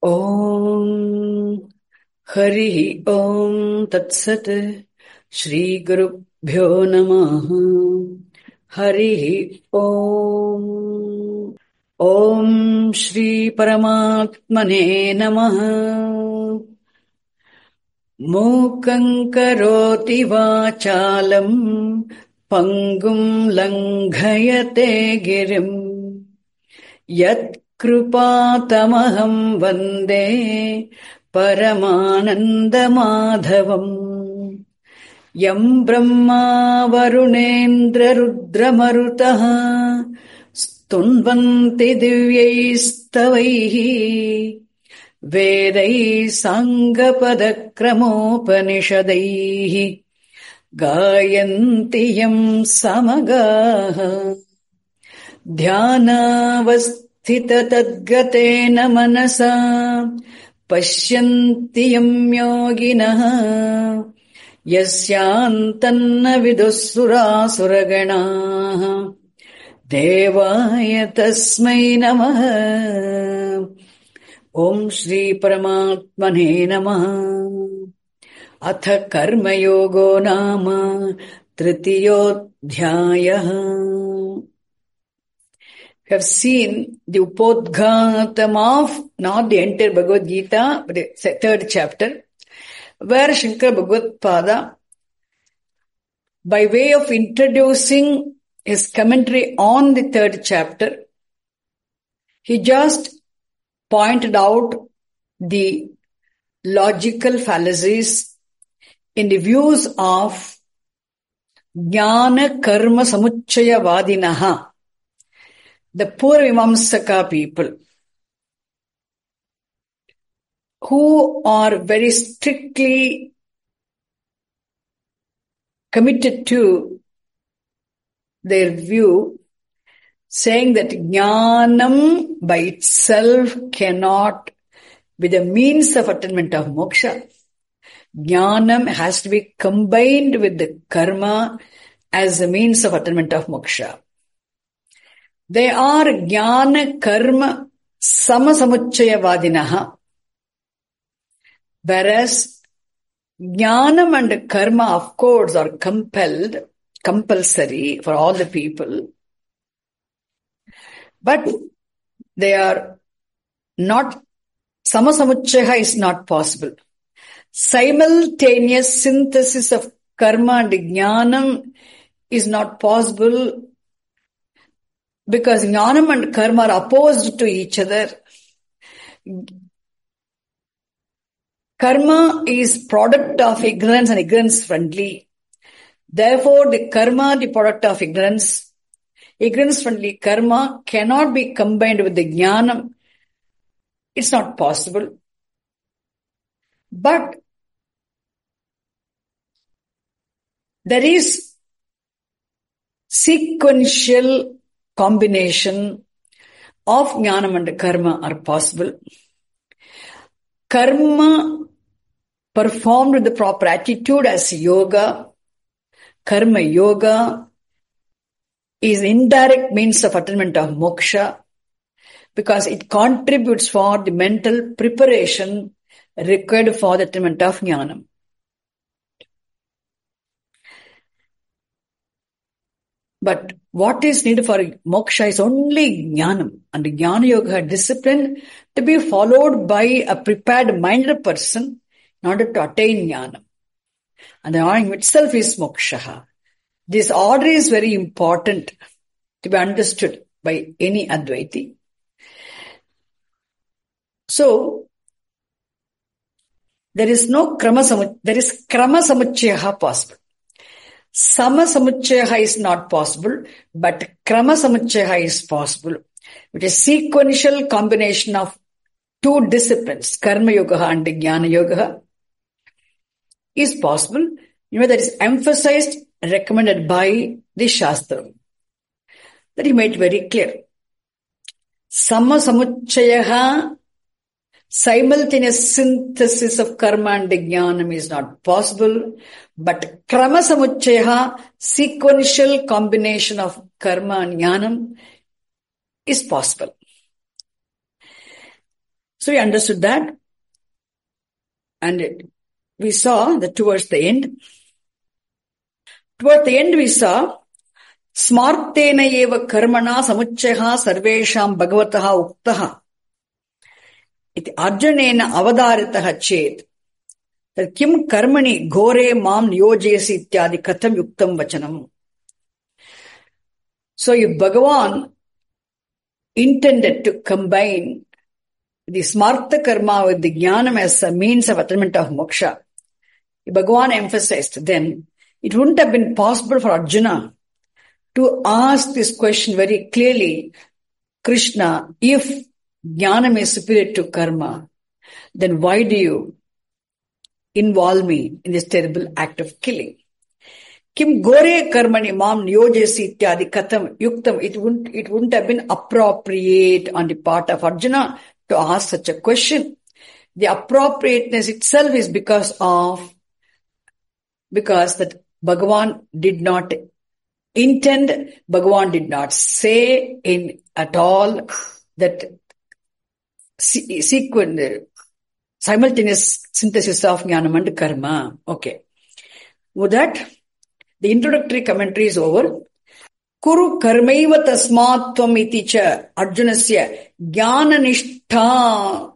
Om Hari Om Tat Sat Shri Gurubhyo Namaha Hari Om Om Shri Paramatmane Namaha Mukhaṁ Karoti Vācālam Pangum Langhayate Girim Yat Krupatamaham Vande Paramananda Madhavam Yam Brahma Varunendra Rudra Marutaha Stunvanti Divyaistavaihi Vedai Sangapadakramopanisadaihi Gayanti Yam Samagaha Dhyanavasthita tadgatena manasa Pashyanti yam yoginaha Yasyantanna vidussurasuraganaha Devaya tasmai namaha Om Shri Paramatmane namaha Atha karma yogo nama Tritiyodhyayaha. We have seen the Upodghatam of not the entire Bhagavad Gita, but the third chapter, where Shankara Bhagavad Pada, by way of introducing his commentary on the third chapter, he just pointed out the logical fallacies in the views of Jnana Karma Samuchaya Vadinaha, the Purvamamsaka people, who are very strictly committed to their view, saying that Jnanam by itself cannot be the means of attainment of moksha. Jnanam has to be combined with the karma as a means of attainment of moksha. They are Jnana Karma Samasamuchaya Vadinaha. Whereas Jnanam and Karma, of course, are compulsory for all the people. But they are not, Samasamuchaya is not possible. Simultaneous synthesis of Karma and Jnanam is not possible because Jnanam and Karma are opposed to each other. Karma is product of ignorance and ignorance friendly. Therefore, the Karma, the product of ignorance friendly Karma cannot be combined with the Jnanam. It's not possible. But there is sequential combination of Jnanam and Karma are possible. Karma performed with the proper attitude as yoga, Karma Yoga, is indirect means of attainment of moksha because it contributes for the mental preparation required for the attainment of Jnanam. But what is needed for moksha is only Jnanam, and Jnana Yoga discipline to be followed by a prepared minded person in order to attain Jnanam. And the Jnana itself is moksha. This order is very important to be understood by any Advaiti. So, there is Krama Samuchaya possible. Sama Samuchaya is not possible, but Krama Samuchaya is possible. It is sequential combination of two disciplines, Karma Yoga and Jnana Yoga, is possible. That is emphasized, recommended by the Shastra. That he made very clear. Sama Samuchaya, simultaneous synthesis of karma and jnanam is not possible, but krama samuchaya, sequential combination of karma and jnanam, is possible. So we understood that. And we saw that towards the end we saw Smartena eva karmana samuchyaha sarvesham bhagavataha uktaha iti arjunena avadaritah chet kim karmani ghore mam niyojesi ityadi katham yuktam vachanam. So if Bhagavan intended to combine the smarta karma with the jnanam as a means of attainment of moksha, if Bhagavan emphasized, then it wouldn't have been possible for Arjuna to ask this question very clearly, Krishna, if jnanam is superior to karma, then why do you involve me in this terrible act of killing? Kim gore karmani mam niyojesi ityadi katham yuktam. It wouldn't have been appropriate on the part of Arjuna to ask such a question. The appropriateness itself is because that Bhagavan did not intend, Bhagavan did not say in at all that simultaneous synthesis of jnanam and karma. Okay. With that, the introductory commentary is over. Kuru karmaiva tasmat tvam iti cha Arjunasya jnana nishtha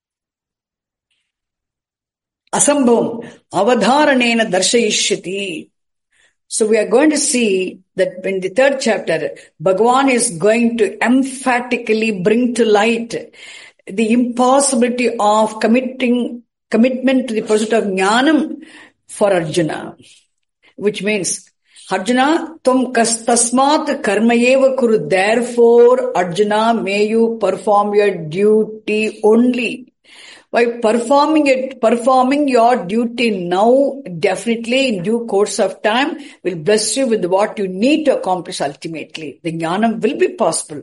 asambhavam avadharanena darshayishyati. So we are going to see that in the third chapter, Bhagavan is going to emphatically bring to light the impossibility of commitment to the pursuit of jnanam for Arjuna. Which means, Arjuna, tum tasmat karmayeva kuru. Therefore, Arjuna, may you perform your duty only. By performing your duty now, definitely in due course of time, will bless you with what you need to accomplish ultimately. The jnanam will be possible.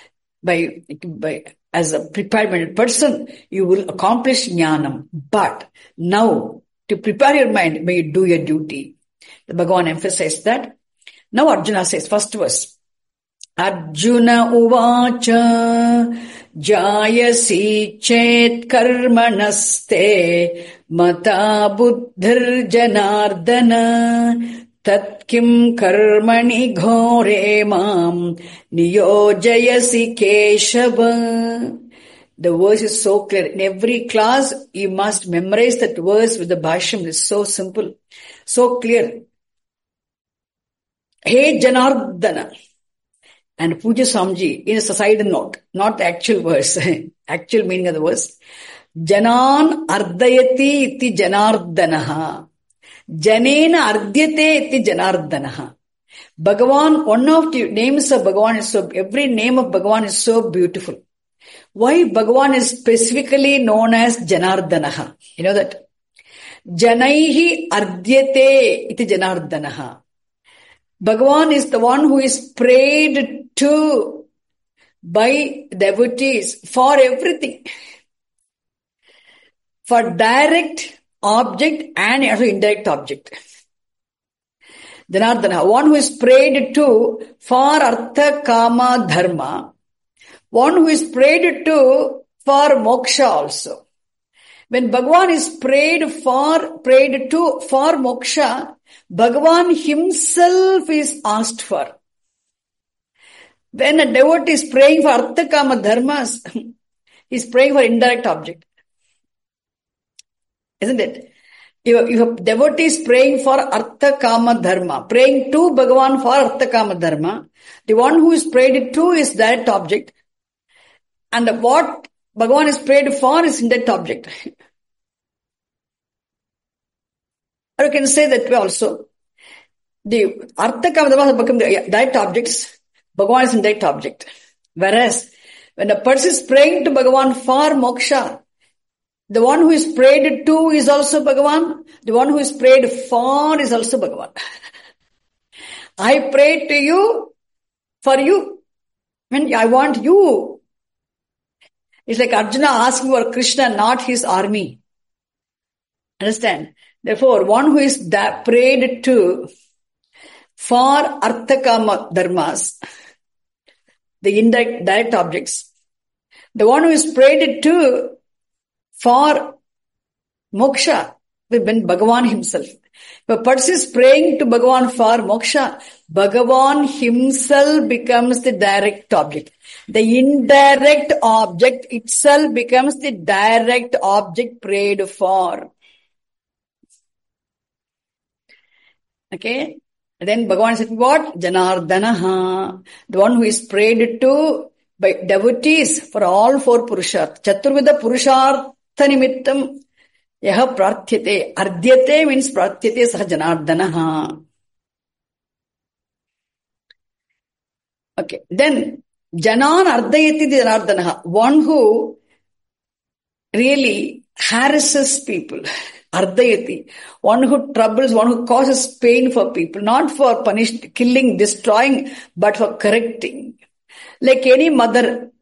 As a prepared person, you will accomplish jnanam. But now, to prepare your mind, may you do your duty. The Bhagavan emphasized that. Now Arjuna says, first verse, Arjuna uvacha jayasi chet karmanaste mata buddhir janardana tat kim karmani ghore mam niyojayasi keshava. The verse is so clear. In every class, you must memorize that verse with the Bhashyam. It's so simple, so clear. Hey Janardana. And Puja Swamiji, in a side note, not the actual verse, actual meaning of the verse. Janan ardayati iti janardanaha. Janena ardyate iti janardanaha. Bhagavan, one of the names of Bhagavan is every name of Bhagavan is so beautiful. Why Bhagavan is specifically known as Janardanaha? You know that? Janaihi ardyate iti janardanaha. Bhagavan is the one who is prayed to by devotees for everything. For direct object and also indirect object. Janardana, one who is prayed to for artha, kama, dharma. One who is prayed to for moksha also. When Bhagavan is prayed to for moksha, Bhagavan himself is asked for. When a devotee is praying for artha, kama, dharmas, he is praying for indirect object. Isn't it? If a devotee is praying for artha, kama, dharma, praying to Bhagavan for artha, kama, dharma, the one who is prayed to is direct object. And what Bhagavan is prayed for is indirect object. Or you can say that way also. The artha, kama, dharma have become direct objects. Bhagavan is indirect object. Whereas, when a person is praying to Bhagavan for moksha, the one who is prayed to is also Bhagavan. The one who is prayed for is also Bhagavan. I pray to you for you. I want you. It's like Arjuna asking for Krishna, not his army. Understand? Therefore, one who is prayed to for artha, kama, dharmas, the indirect direct objects. The one who is prayed to for moksha when Bhagavan himself. If a person is praying to Bhagavan for moksha, Bhagavan himself becomes the direct object. The indirect object itself becomes the direct object prayed for. Okay? And then Bhagavan said, what? Janardanaha. The one who is prayed to by devotees for all four purusharth. Chaturvida purushartha nimittam yaha prarthyate. Ardhyate means prarthyate saha Janardanaha. Okay. Then Janan ardhayati Janardanaha. One who really harasses people. Ardhayati. One who troubles, one who causes pain for people. Not for punishing, killing, destroying, but for correcting. Like any mother,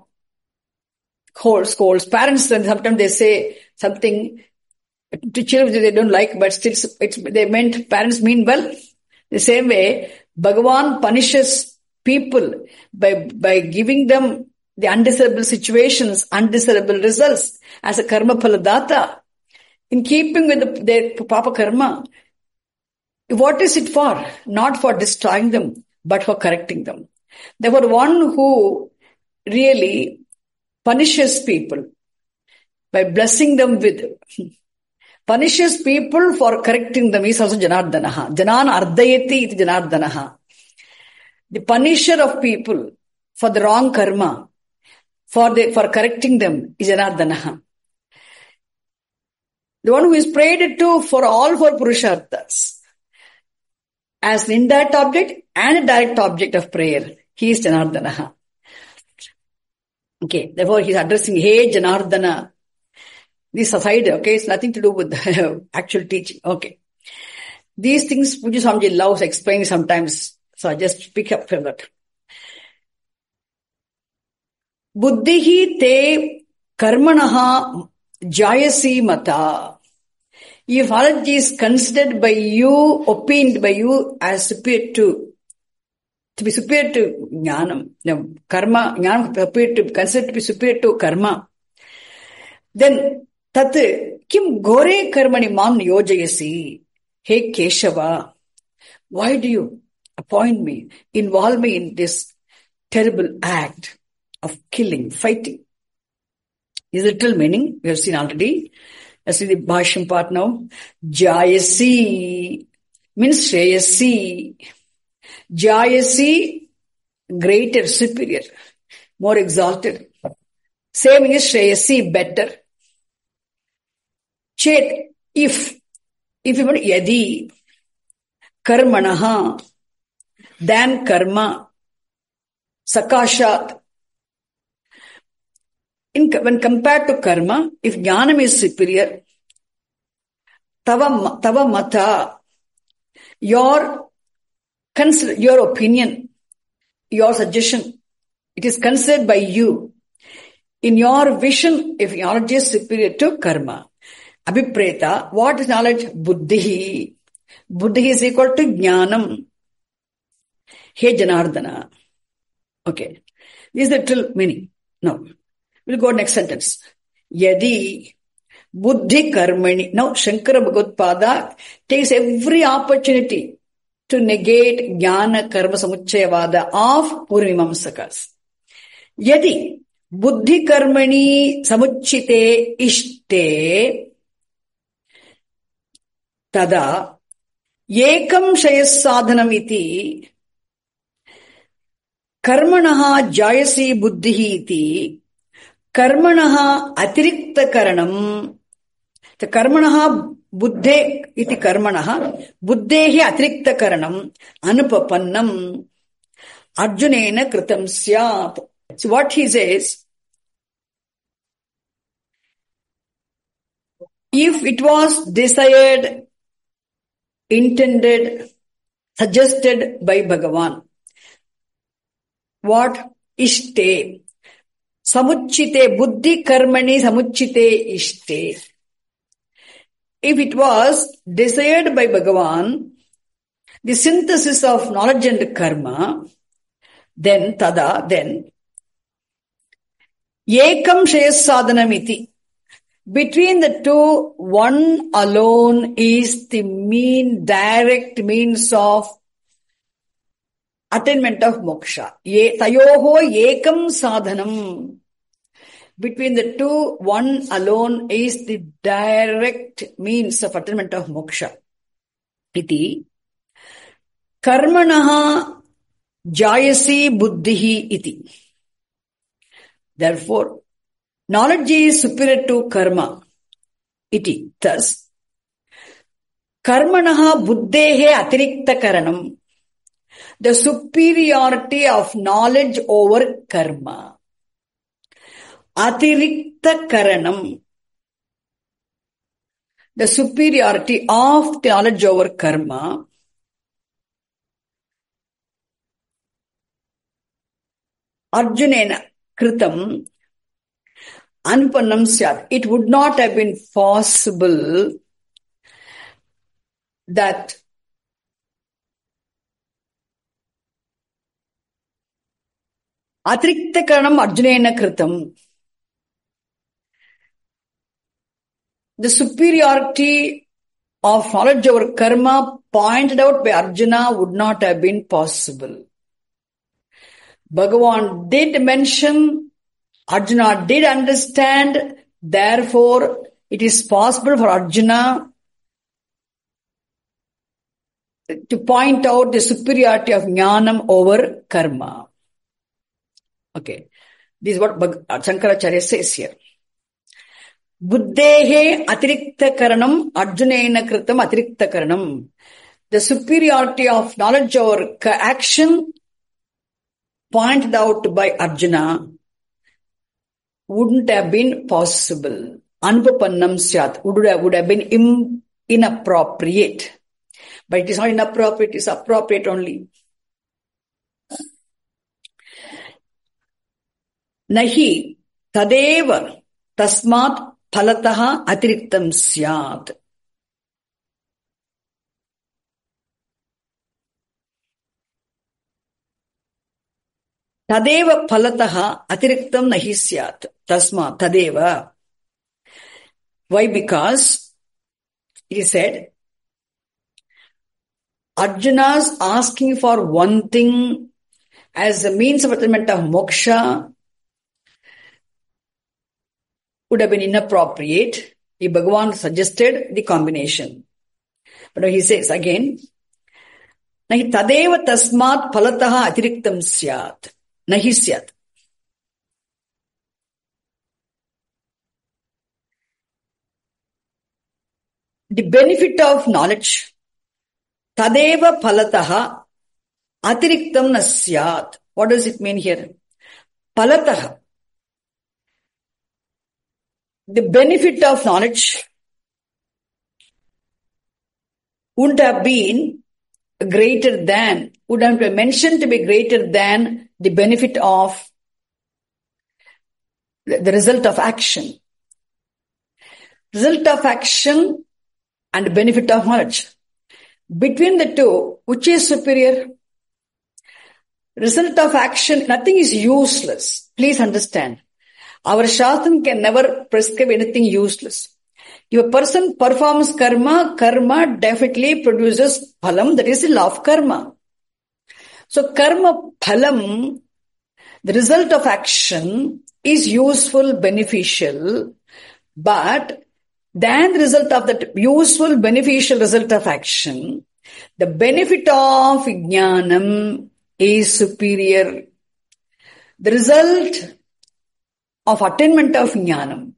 scolds. Parents, sometimes they say something to children they don't like, but still parents mean well. The same way, Bhagavan punishes people by giving them the undesirable situations, undesirable results as a karma phaladata. In keeping with their papa karma, what is it for? Not for destroying them, but for correcting them. Therefore, one who really punishes people by blessing them with, punishes people for correcting them is also Janardanaha. Janan ardhayati iti Janardanaha. The punisher of people for the wrong karma, for correcting them is Janardanaha. The one who is prayed to for all four purusharthas as an indirect object and a direct object of prayer, he is Janardanaha. Okay, therefore he is addressing, hey Janardana. This aside, okay, it's nothing to do with the actual teaching. Okay. These things Pujya Swamiji loves explaining sometimes, so I just pick up from that. Buddhihi te karmanaha jayasi mata. If knowledge is considered by you, opined by you as superior to be superior to jnanam, karma, jnanam considered to be superior to karma, then tat kim gore karmani mam yojayasi. Hey Keshava, why do you appoint me, involve me in this terrible act of killing, fighting? Is the literal meaning we have seen already. Let's see the Bhashyam part now. Jayasi means Shreyasi. Jayasi, greater, superior, more exalted. Same is Shreyasi, better. Chet, if you want yadi, karmanaha, than karma, sakashat. When compared to karma, if jnanam is superior, tava mata, your opinion, your suggestion, it is considered by you. In your vision, if knowledge is superior to karma, abhipreta, what is knowledge? Buddhi. Buddhi is equal to jnanam. Hey Janardana. Okay. This is the literal meaning. Now, we'll go next sentence. Yadi buddhi karmani. Now, Shankara Bhagavad takes every opportunity to negate jnana karma samuchayavada of Purvamimamsakas. Yadi buddhi karmani samuchite ishte tada ekam shayas sadhanam iti karmanaha jayasi buddhihi iti karmanaha atirikta karanam. The karmanaha buddhe iti karmanaha buddhehi atirikta karanam anupapannam arjunena kritam syat. So what he says, if it was desired, intended, suggested by Bhagavan, what? Ishte. Samuchite. Buddhi karmani samuchite ishte. If it was desired by Bhagavan, the synthesis of knowledge and karma, then tada, then ekam shayas sadhanam iti. Between the two, one alone is the direct means of attainment of moksha. Tayoho ekam sadhanam. Between the two, one alone is the direct means of attainment of moksha. Iti karmanaha jayasi buddhihi iti. Therefore, knowledge is superior to karma. Iti. Thus, karmanaha buddhehe atirikta karanam. The superiority of knowledge over karma. Atirikta karanam. The superiority of knowledge over karma. Arjunena kritam anupannam syat. It would not have been possible that atirikta karanam arjunena kritam. The superiority of knowledge over karma pointed out by Arjuna would not have been possible. Bhagavan did mention, Arjuna did understand, therefore it is possible for Arjuna to point out the superiority of jnanam over karma. Okay, this is what Shankaracharya says here. Buddhehe atirikta karanam arjunena kritam atirikta karanam. The superiority of knowledge over action pointed out by Arjuna wouldn't have been possible. Anupannam syat would have been inappropriate. But it is not inappropriate, it is appropriate only. Nahi tadeva tasmat phalataha atiriktam syat. Tadeva phalataha atiriktam nahi syat. Tasma tadeva. Why? Because it is said, Arjuna's asking for one thing as a means of attainment of moksha would have been inappropriate if Bhagavan suggested the combination. But he says again, Nahi tadeva tasmat phalataha atiriktam syat. Nahi syat. The benefit of knowledge, tadeva phalataha atiriktam nasyat. What does it mean here? Phalataha. The benefit of knowledge wouldn't have been greater than, would have been mentioned to be greater than the benefit of the result of action. Result of action and benefit of knowledge. Between the two, which is superior? Result of action, nothing is useless. Please understand. Our Shastram can never prescribe anything useless. If a person performs karma, karma definitely produces phalam, that is the law of karma. So karma phalam, the result of action, is useful, beneficial, but than the result of that useful, beneficial result of action, the benefit of jnanam is superior. The result of attainment of jnanam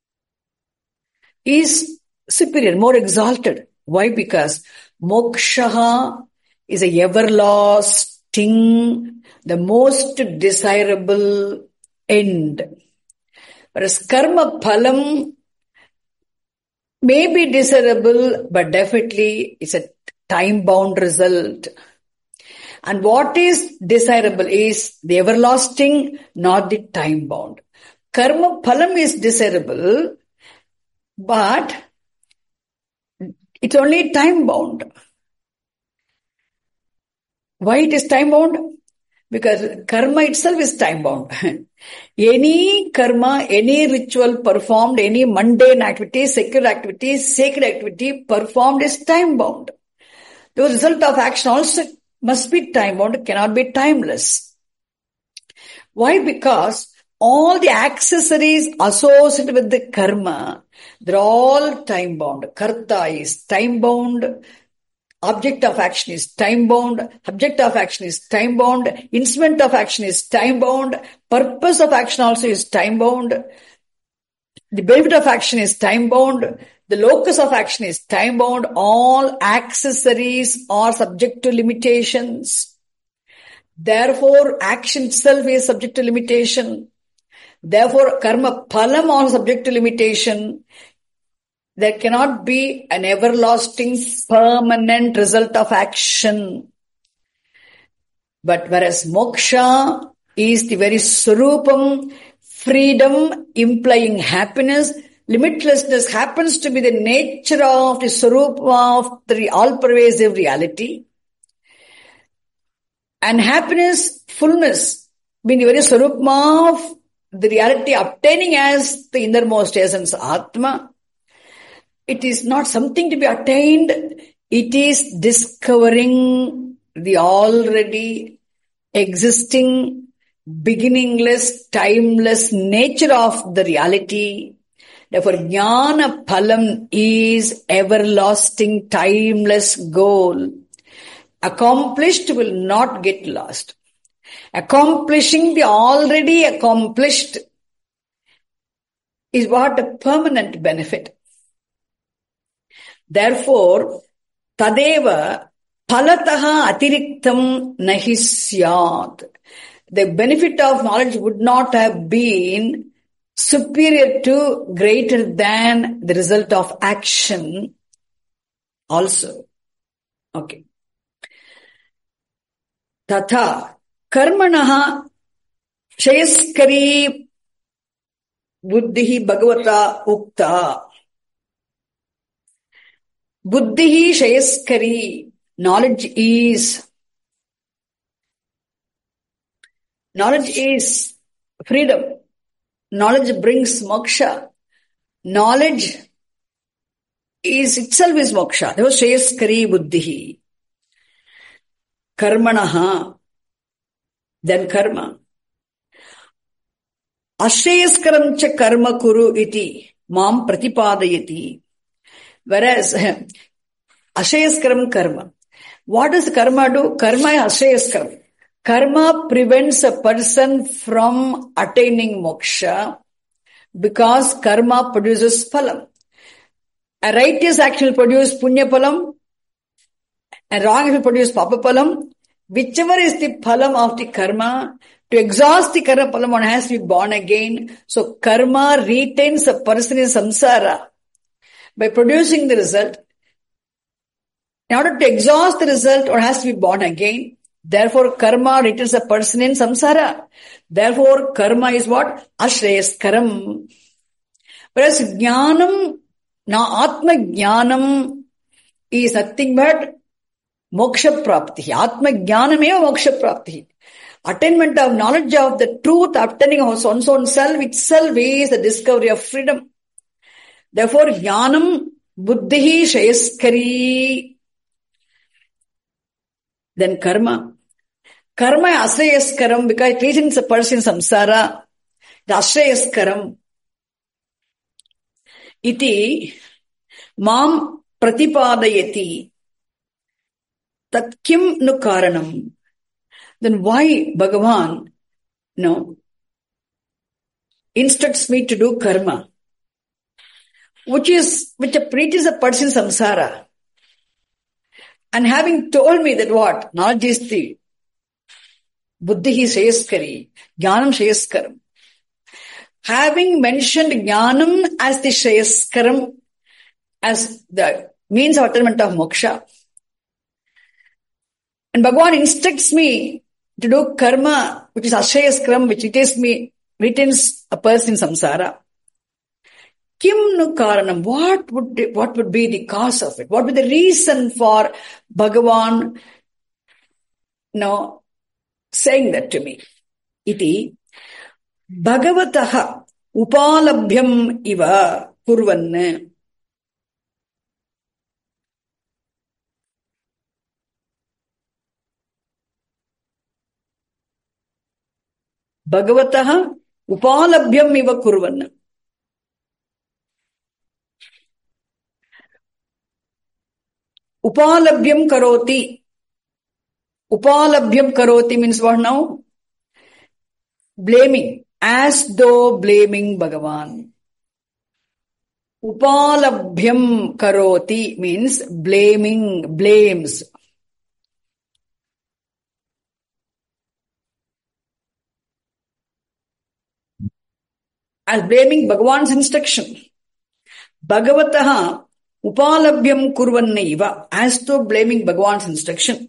is superior, more exalted. Why? Because moksha is a everlasting, the most desirable end. Whereas karma phalam may be desirable, but definitely it's a time-bound result. And what is desirable is the everlasting, not the time-bound. Karma phalam is desirable, but it's only time-bound. Why it is time-bound? Because karma itself is time bound. Any karma, any ritual performed, any mundane activity, secular activity, sacred activity performed is time bound. The result of action also must be time bound, cannot be timeless. Why? Because all the accessories associated with the karma, they're all time bound. Karta is time bound. Object of action is time bound. Object of action is time bound. Instrument of action is time bound. Purpose of action also is time bound. The benefit of action is time bound. The locus of action is time bound. All accessories are subject to limitations. Therefore, action itself is subject to limitation. Therefore, karma phalam also subject to limitation. There cannot be an everlasting, permanent result of action. But whereas moksha is the very swarupam, freedom implying happiness, limitlessness happens to be the nature of the swarupa of the all-pervasive reality. And happiness, fullness, being the very swarupa of the reality obtaining as the innermost essence, Atma. It is not something to be attained. It is discovering the already existing, beginningless, timeless nature of the reality. Therefore, jnana phalam is everlasting, timeless goal. Accomplished will not get lost. Accomplishing the already accomplished is what a permanent benefit. Therefore, tadeva phalataha atiriktam nahi syat. The benefit of knowledge would not have been superior to, greater than the result of action also. Okay. Tatha karmanaha shayaskari buddhihi bhagavata ukta. Buddhihi shayaskari. Knowledge is freedom. Knowledge brings moksha. Knowledge is itself is moksha. Therefore, shayaskari buddhihi. Karmanaha. Then karma. Ashayaskaram cha karma kuru iti mam pratipadayati. Whereas, ashayaskaram karma. What does karma do? Karma is ashayaskaram. Karma prevents a person from attaining moksha because karma produces phalam. A righteous action will produce punya phalam, and wrong action will produce papa phalam. Whichever is the phalam of the karma, to exhaust the karma phalam, one has to be born again. So karma retains a person in samsara by producing the result. In order to exhaust the result, one has to be born again. Therefore, karma retains a person in samsara. Therefore, karma is what? Ashrayaskaram. Whereas jnanam, atma jnanam is nothing but moksha prapti. Atma jnanam eva moksha prapti. Attainment of knowledge of the truth, obtaining of one's own self itself is the discovery of freedom. Therefore, jnanam buddhihi shayaskari. Then karma. Karma is asrayaskaram because it retains a person in samsara. The asrayaskaram. Iti mam pratipadayati. Tat kim nu karanam. Then why Bhagavan instructs me to do karma, which preaches a person in samsara. And having told me that what? Knowledge is the buddhihi shayaskari, jnanam shayaskaram. Having mentioned jnanam as the shayaskaram, as the means of attainment of moksha, and Bhagavan instructs me to do karma, which is ashayaskaram, which retains a person in samsara. Kim nu karanam? What would be the cause of it? What would be the reason for Bhagavan, saying that to me. Iti Bhagavataha upalabhyam iva kurvan. Bhagavataha upalabhyam iva kurvan. Upalabhyam karoti. Upalabhyam karoti means what now? Blaming. As though blaming Bhagavan. Upalabhyam karoti means blaming, blames. As blaming Bhagavan's instruction. Bhagavataha upalabhyam kurvannaiva, as though blaming Bhagavan's instruction.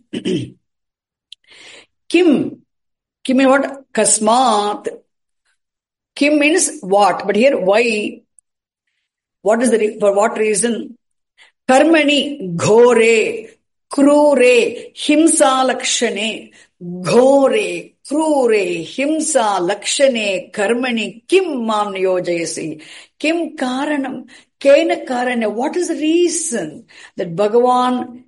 Kim. Kim means what? Kasmat. Kim means what? But here, why? What is for what reason? Karmani ghore, krure, himsa lakshane, ghore, krure, himsa lakshane, karmani, kim mam niyojayasi. Kim karanam, kena karana. What is the reason that Bhagavan,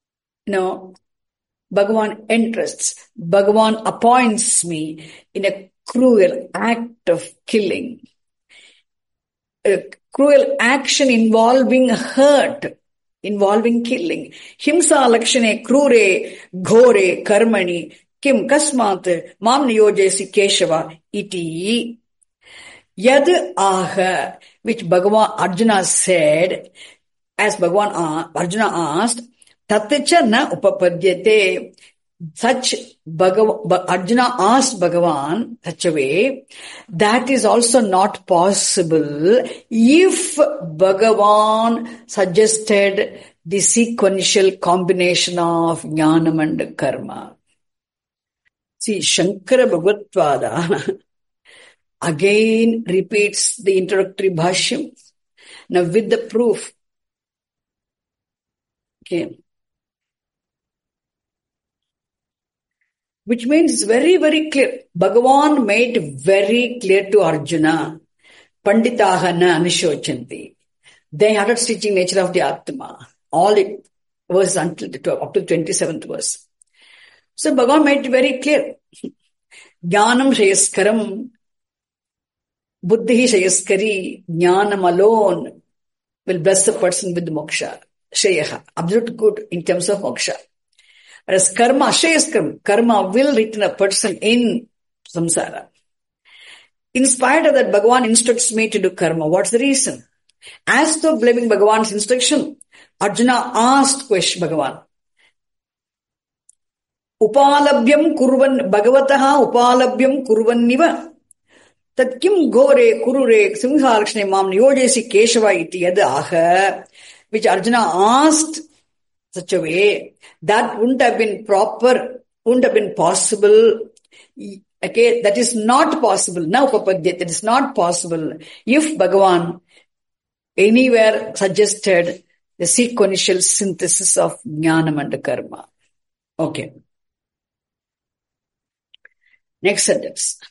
Bhagavan entrusts, Bhagavan appoints me in a cruel act of killing? A cruel action involving hurt, involving killing. Himsa lakshane krure ghore karmani kim kasmat mam niyojayasi Keshava iti yad aha, which Bhagavan Arjuna said, as Bhagavan Arjuna asked, tattacha na upapadyate. Such Arjuna asked Bhagavan such a way that is also not possible if Bhagavan suggested the sequential combination of jnanam and karma. See, Shankara Bhagavatpada again repeats the introductory bhashyam. Now with the proof. Okay. Which means it's very, very clear. Bhagavan made very clear to Arjuna, Panditaha na anishochanti. They started teaching nature of the Atma. All it was until up to the 27th verse. So Bhagavan made it very clear. Jnanam shayaskaram, buddhi shayaskari, jnanam alone will bless a person with moksha. Shayaha, absolute good in terms of moksha. Whereas karma, shayaskaram, karma will return a person in samsara. In spite of that, Bhagavan instructs me to do karma. What's the reason? As though blaming Bhagavan's instruction, Arjuna asked question Bhagavan. Upalabhyam kurvan, Bhagavataha upalabhyam kurvanniva. Tat kim gore kurure simhalakshane mam niyojayasi Keshava iti yad aha, which Arjuna asked such a way that wouldn't have been proper, wouldn't have been possible. Okay, that is not possible. Now, that is not possible if Bhagavan anywhere suggested the sequential synthesis of jnanam and karma. Okay. Next sentence.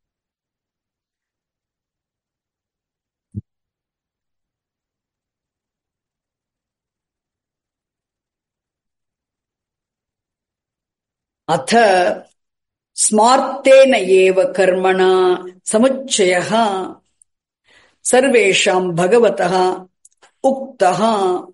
Atha smartena eva karmana samuchchayaha sarvesham bhagavataha uktaha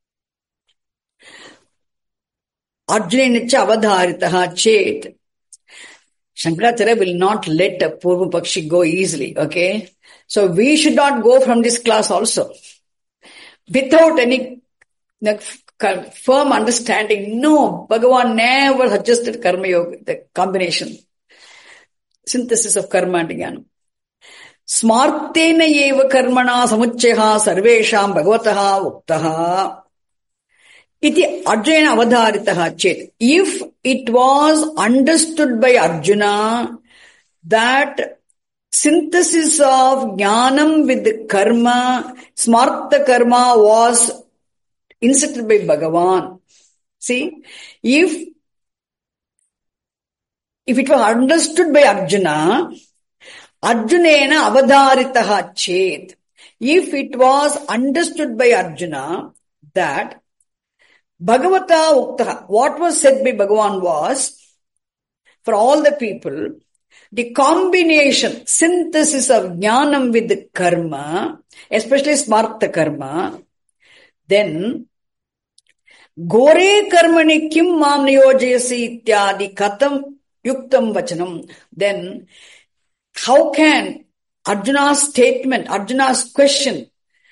arjuninacha avadharitaha chet. Shankaracharya will not let a Purva Pakshi go easily, okay? So we should not go from this class also without any firm understanding. No, Bhagavan never suggested karma yoga, the combination, synthesis of karma and jnana. Smartena eva karmana samuchchayaha sarvesham bhagavataha uktaha iti Arjuna avadharitaha chet. If it was understood by Arjuna that synthesis of jnanam with the karma, smarta karma was instructed by Bhagavan. See, if if it was understood by Arjuna, Arjunena avadharitaha chet. If it was understood by Arjuna that Bhagavata Uktaha, what was said by Bhagavan was, for all the people, the combination, synthesis of jnanam with the karma, especially smarta karma, then gore karmani kim mam niyojayasi ityadi katam yuktam vachanam. Then how can Arjuna's statement, Arjuna's question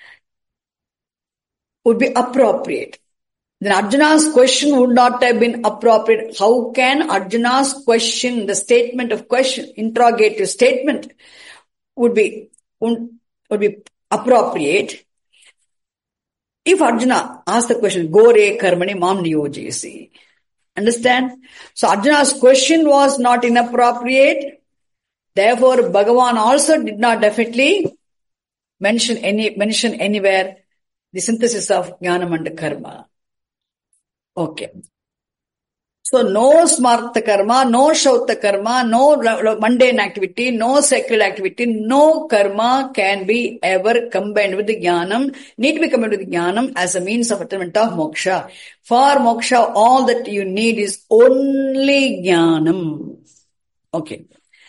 would be appropriate? Then Arjuna's question would not have been appropriate. How can Arjuna's question, the statement of question, interrogative statement, would be appropriate if Arjuna asked the question, Gore karmani mam niyojayasi. Understand? So Arjuna's question was not inappropriate. Therefore, Bhagavan also did not definitely mention anywhere the synthesis of jnanam and karma. Okay. So no smarta karma, no shauta karma, no mundane activity, no sacred activity, no karma can be ever combined with the jnanam, need to be combined with the jnanam as a means of attainment of moksha. For moksha, all that you need is only jnanam. Okay.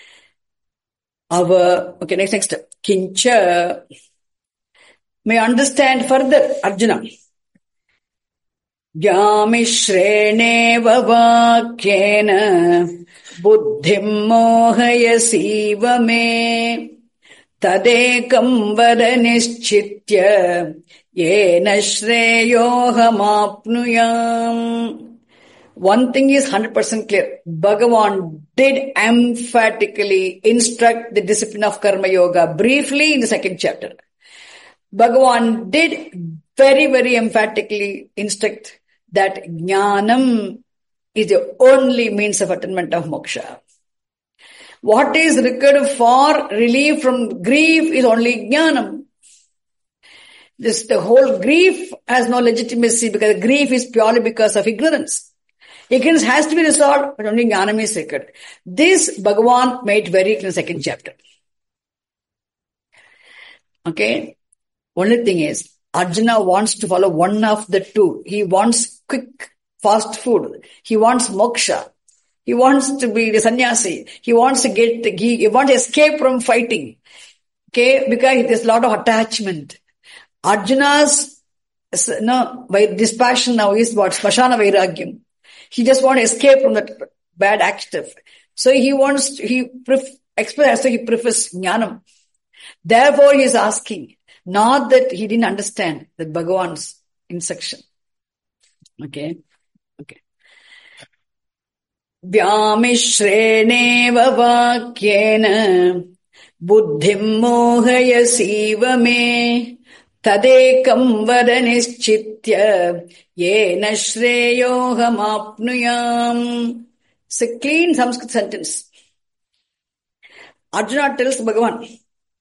Okay, next. Kincha. May understand further, Arjuna. Vyamishrenev vakyena buddhim mohayasiva me tadekam vada nischitya yena shreyohamapnuyam. One thing is 100% clear. Bhagavan did emphatically instruct the discipline of Karma Yoga briefly in the second chapter. Bhagavan did very, very emphatically instruct that jnanam is the only means of attainment of moksha. What is required for relief from grief is only jnanam. The whole grief has no legitimacy because grief is purely because of ignorance. Ignorance has to be resolved, but only jnanam is required. This Bhagavan made very clear in the second chapter. Okay? Only thing is, Arjuna wants to follow one of the two. He wants quick, fast food. He wants moksha. He wants to be the sannyasi. He wants to he wants to escape from fighting. Okay? Because there's a lot of attachment. Arjuna's, by dispassion now is what? Smashana Vairagyam. He just wants to escape from that bad action. So he prefers jnanam. Therefore he is asking. Not that he didn't understand that Bhagavan's instruction. Okay. Vyamishreneva vakyena buddhim mohayasiva me tadekam vada nischitya yena shreyohamapnuyam. It's a clean Sanskrit sentence. Arjuna tells Bhagavan,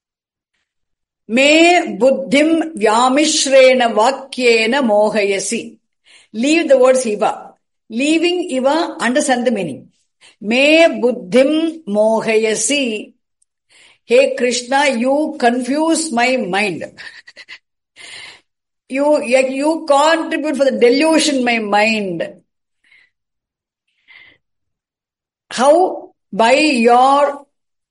Me buddhim vyamishrena vakyena mohayasi. Leave the words iva. Leaving iva, understand the meaning. Me buddhim mohayasi. Hey Krishna, you confuse my mind. You contribute for the delusion in my mind. How? By your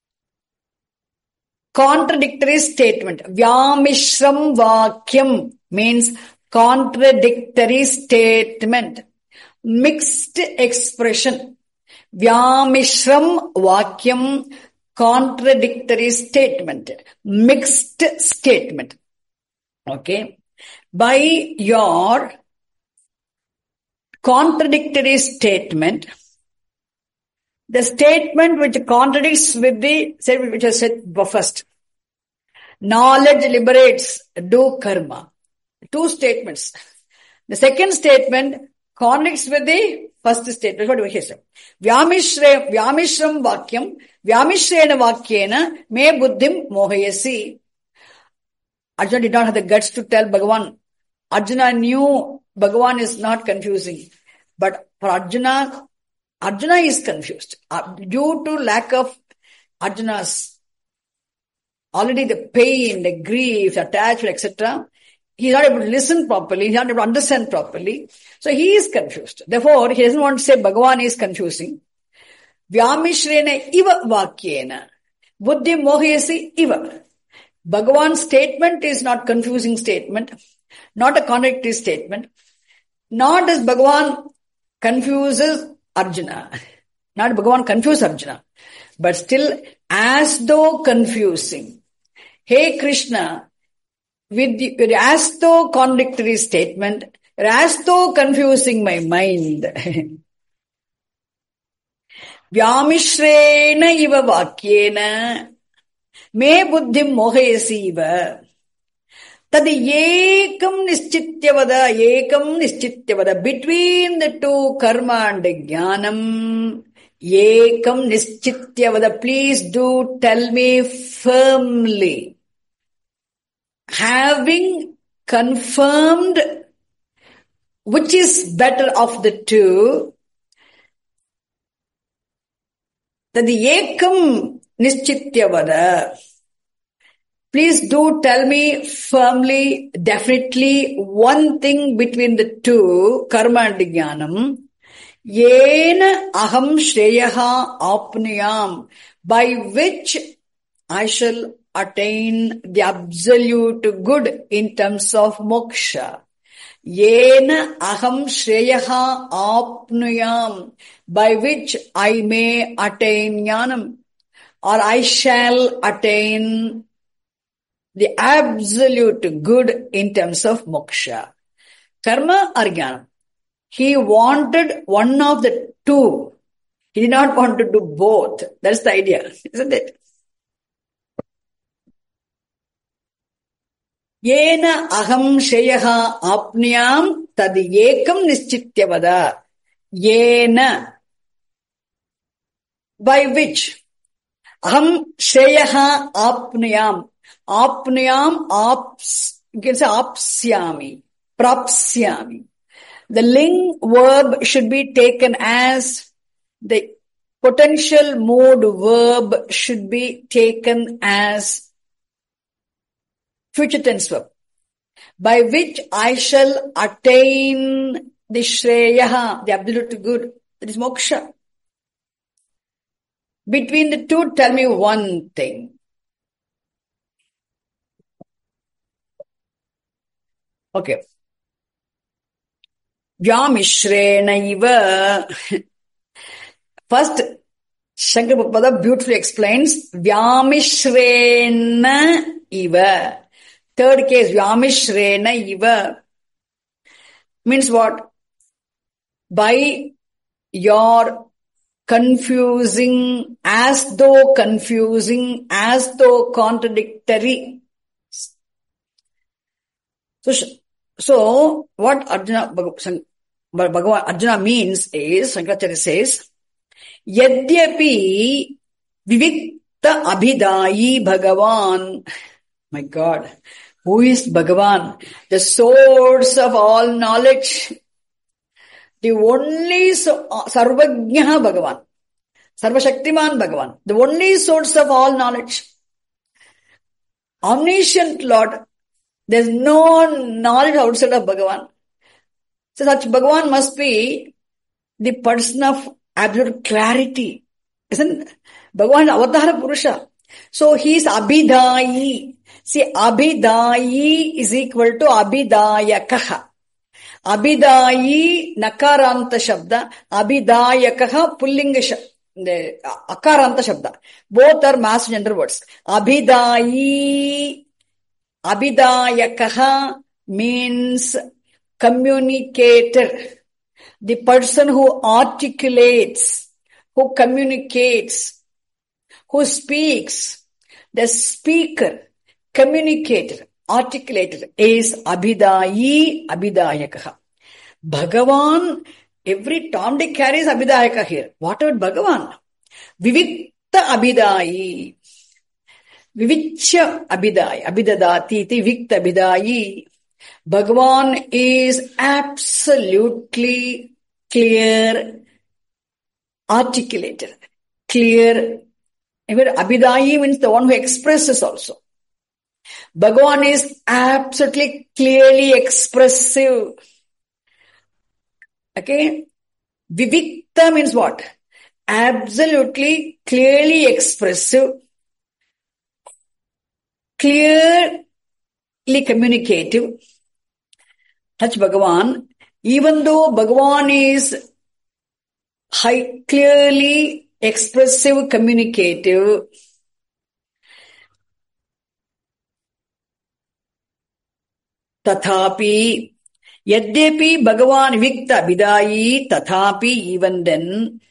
contradictory statement. Vyamishram vakyam means contradictory statement. Mixed expression. Vyamishram vakyam, contradictory statement. Mixed statement. Okay. By your contradictory statement, the statement which contradicts with the statement which I said first. Knowledge liberates, do karma. Two statements. The second statement contradicts with the first statement. What do we say? Vyamishram vakyam, vyamishrena vakyena, me buddhim mohayasi. Arjuna did not have the guts to tell Bhagavan. Arjuna knew Bhagavan is not confusing. But for Arjuna, Arjuna is confused. Due to lack of Arjuna's already the pain, the grief, attachment, etc., he's not able to listen properly, he's not able to understand properly. So he is confused. Therefore, he doesn't want to say Bhagavan is confusing. Vyamishrena iva vakyena. Buddhi mohayasi iva. Bhagavan's statement is not confusing statement, not a contradictory statement. Nor does Bhagavan confuses Arjuna. Not Bhagavan confuse Arjuna. But still, as though confusing. Hey Krishna, with as though contradictory statement, as though confusing my mind. Vyamishrena iva vakyena me buddhim mohayasi iva. Tad ekam nischityavada. Between the two karma and jnanam, ekam nischityavada. Please do tell me firmly. Having confirmed which is better of the two, tad ekam nischityavada. Please do tell me firmly, definitely one thing between the two, karma and jnanam. Yena aham shreyaha apnuyam, by which I shall attain the absolute good in terms of moksha. Yena aham shreyaha apnuyam, by which I may attain jnanam, or I shall attain the absolute good in terms of moksha. Karma or jnana. He wanted one of the two. He did not want to do both. That's the idea, isn't it? Yena aham shreyaha apniyam tad ekam nischityavada. Yena, by which aham shreyaha apniyam. Apniyam, you can say apsyami, prapsyami. The ling verb should be taken as the potential mode verb should be taken as future tense verb. By which I shall attain the shreyaha, the absolute good, that is moksha. Between the two, tell me one thing. Okay. Vyamishrena iva. First, Shankara Prabhupada beautifully explains Vyamishrena iva. Third case, Vyamishrena iva. Means what? By your confusing, as though contradictory. So what Bhagavan Arjuna means is, Shankaracharya says, Yadyapi vivikta abhidayi Bhagavan. My God, who is Bhagavan? The source of all knowledge. The only Sarvajna Bhagavan. Sarvashaktiman Bhagavan. The only source of all knowledge. Omniscient Lord. There's no knowledge outside of Bhagavan. So such Bhagavan must be the person of absolute clarity. Isn't Bhagavan Avatara Purusha? So he is Abhidayi. See, Abhidayi is equal to Abhidayakaha. Abhidayi Nakaranta Shabda. Abhidayakaha Pullinga the Akaranta Shabda. Both are mass gender words. Abhidayakaha means communicator. The person who articulates, who communicates, who speaks. The speaker, communicator, articulator is Abhidayakaha. Bhagavan, every Tom, Dick carries Abhidayaka here. What about Bhagavan? Vivikta Abhidayi. Vivichya Abhidayi. Abhidadati iti Vikta Abhidayi. Bhagavan is absolutely clear, articulated, clear. Even Abhidayi means the one who expresses also. Bhagavan is absolutely clearly expressive. Okay? Vivikta means what? Absolutely clearly expressive, clearly communicative. Such Bhagavan, even though Bhagavan is clearly expressive, communicative, tathapi, yadyapi Bhagavan vikta vidayi, tathapi, even then,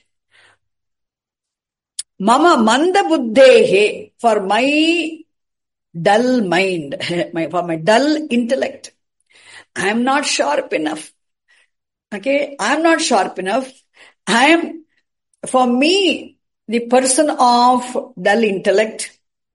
mama manda buddhehe, for my dull mind, for my dull intellect, I am not sharp enough. Okay, I am not sharp enough. For me, the person of dull intellect,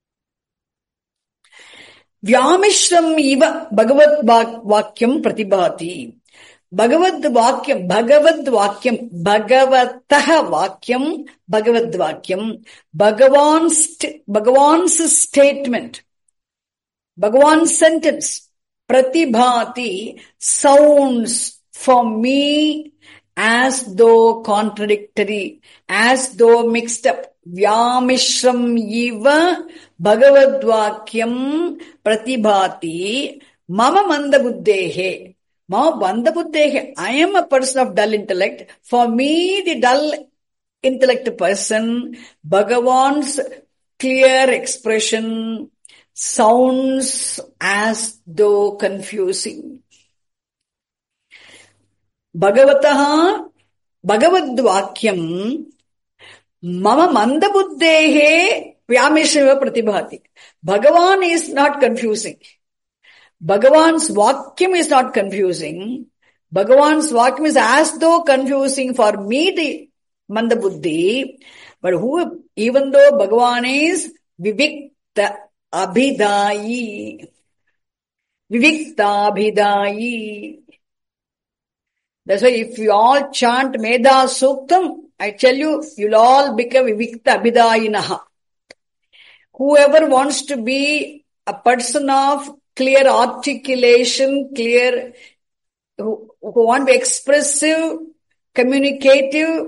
Vyamishram iva Bhagavad Vakyam Pratibhati. Bhagavad Vakyam, Bhagavataha Vakyam, Bhagavad Vakyam, Bhagavan's statement, Bhagavan's sentence, Pratibhati, sounds for me as though contradictory, as though mixed up. Vyamishram iva Bhagavad Vakyam Pratibhati Mama Manda Buddhehe. Mama Manda Buddhehe. I am a person of dull intellect. For me, the dull intellect person, Bhagavan's clear expression sounds as though confusing. Bhagavataha Bhagavad Vakyam Mama Manda Buddhehe Vyamishriva Pratibhati. Bhagavan is not confusing. Bhagavan's Vakyam is not confusing. Bhagavan's Vakyam is as though confusing for me, the Manda Buddhi. But even though Bhagavan is Vivikta Abhidayi. Vivikta Abhidayi. That's why if you all chant Medha Suktam, I tell you, you'll all become Vivikta Abhidayinaha. Whoever wants to be a person of clear articulation, who want to be expressive, communicative,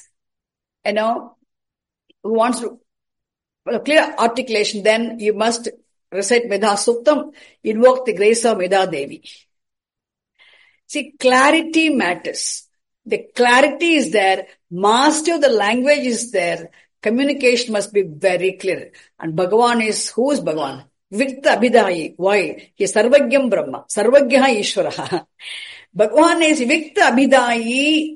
who wants to clear articulation, then you must recite Medha Suktam, invoke the grace of Medha Devi. See, clarity matters. The clarity is there, mastery of the language is there, communication must be very clear. And Bhagavan is, who is Bhagavan? Vikta Abhidayi. Why? He is Sarvagyam Brahma, Sarvagyaha Ishvaraha. Bhagavan is Vikta Abhidayi,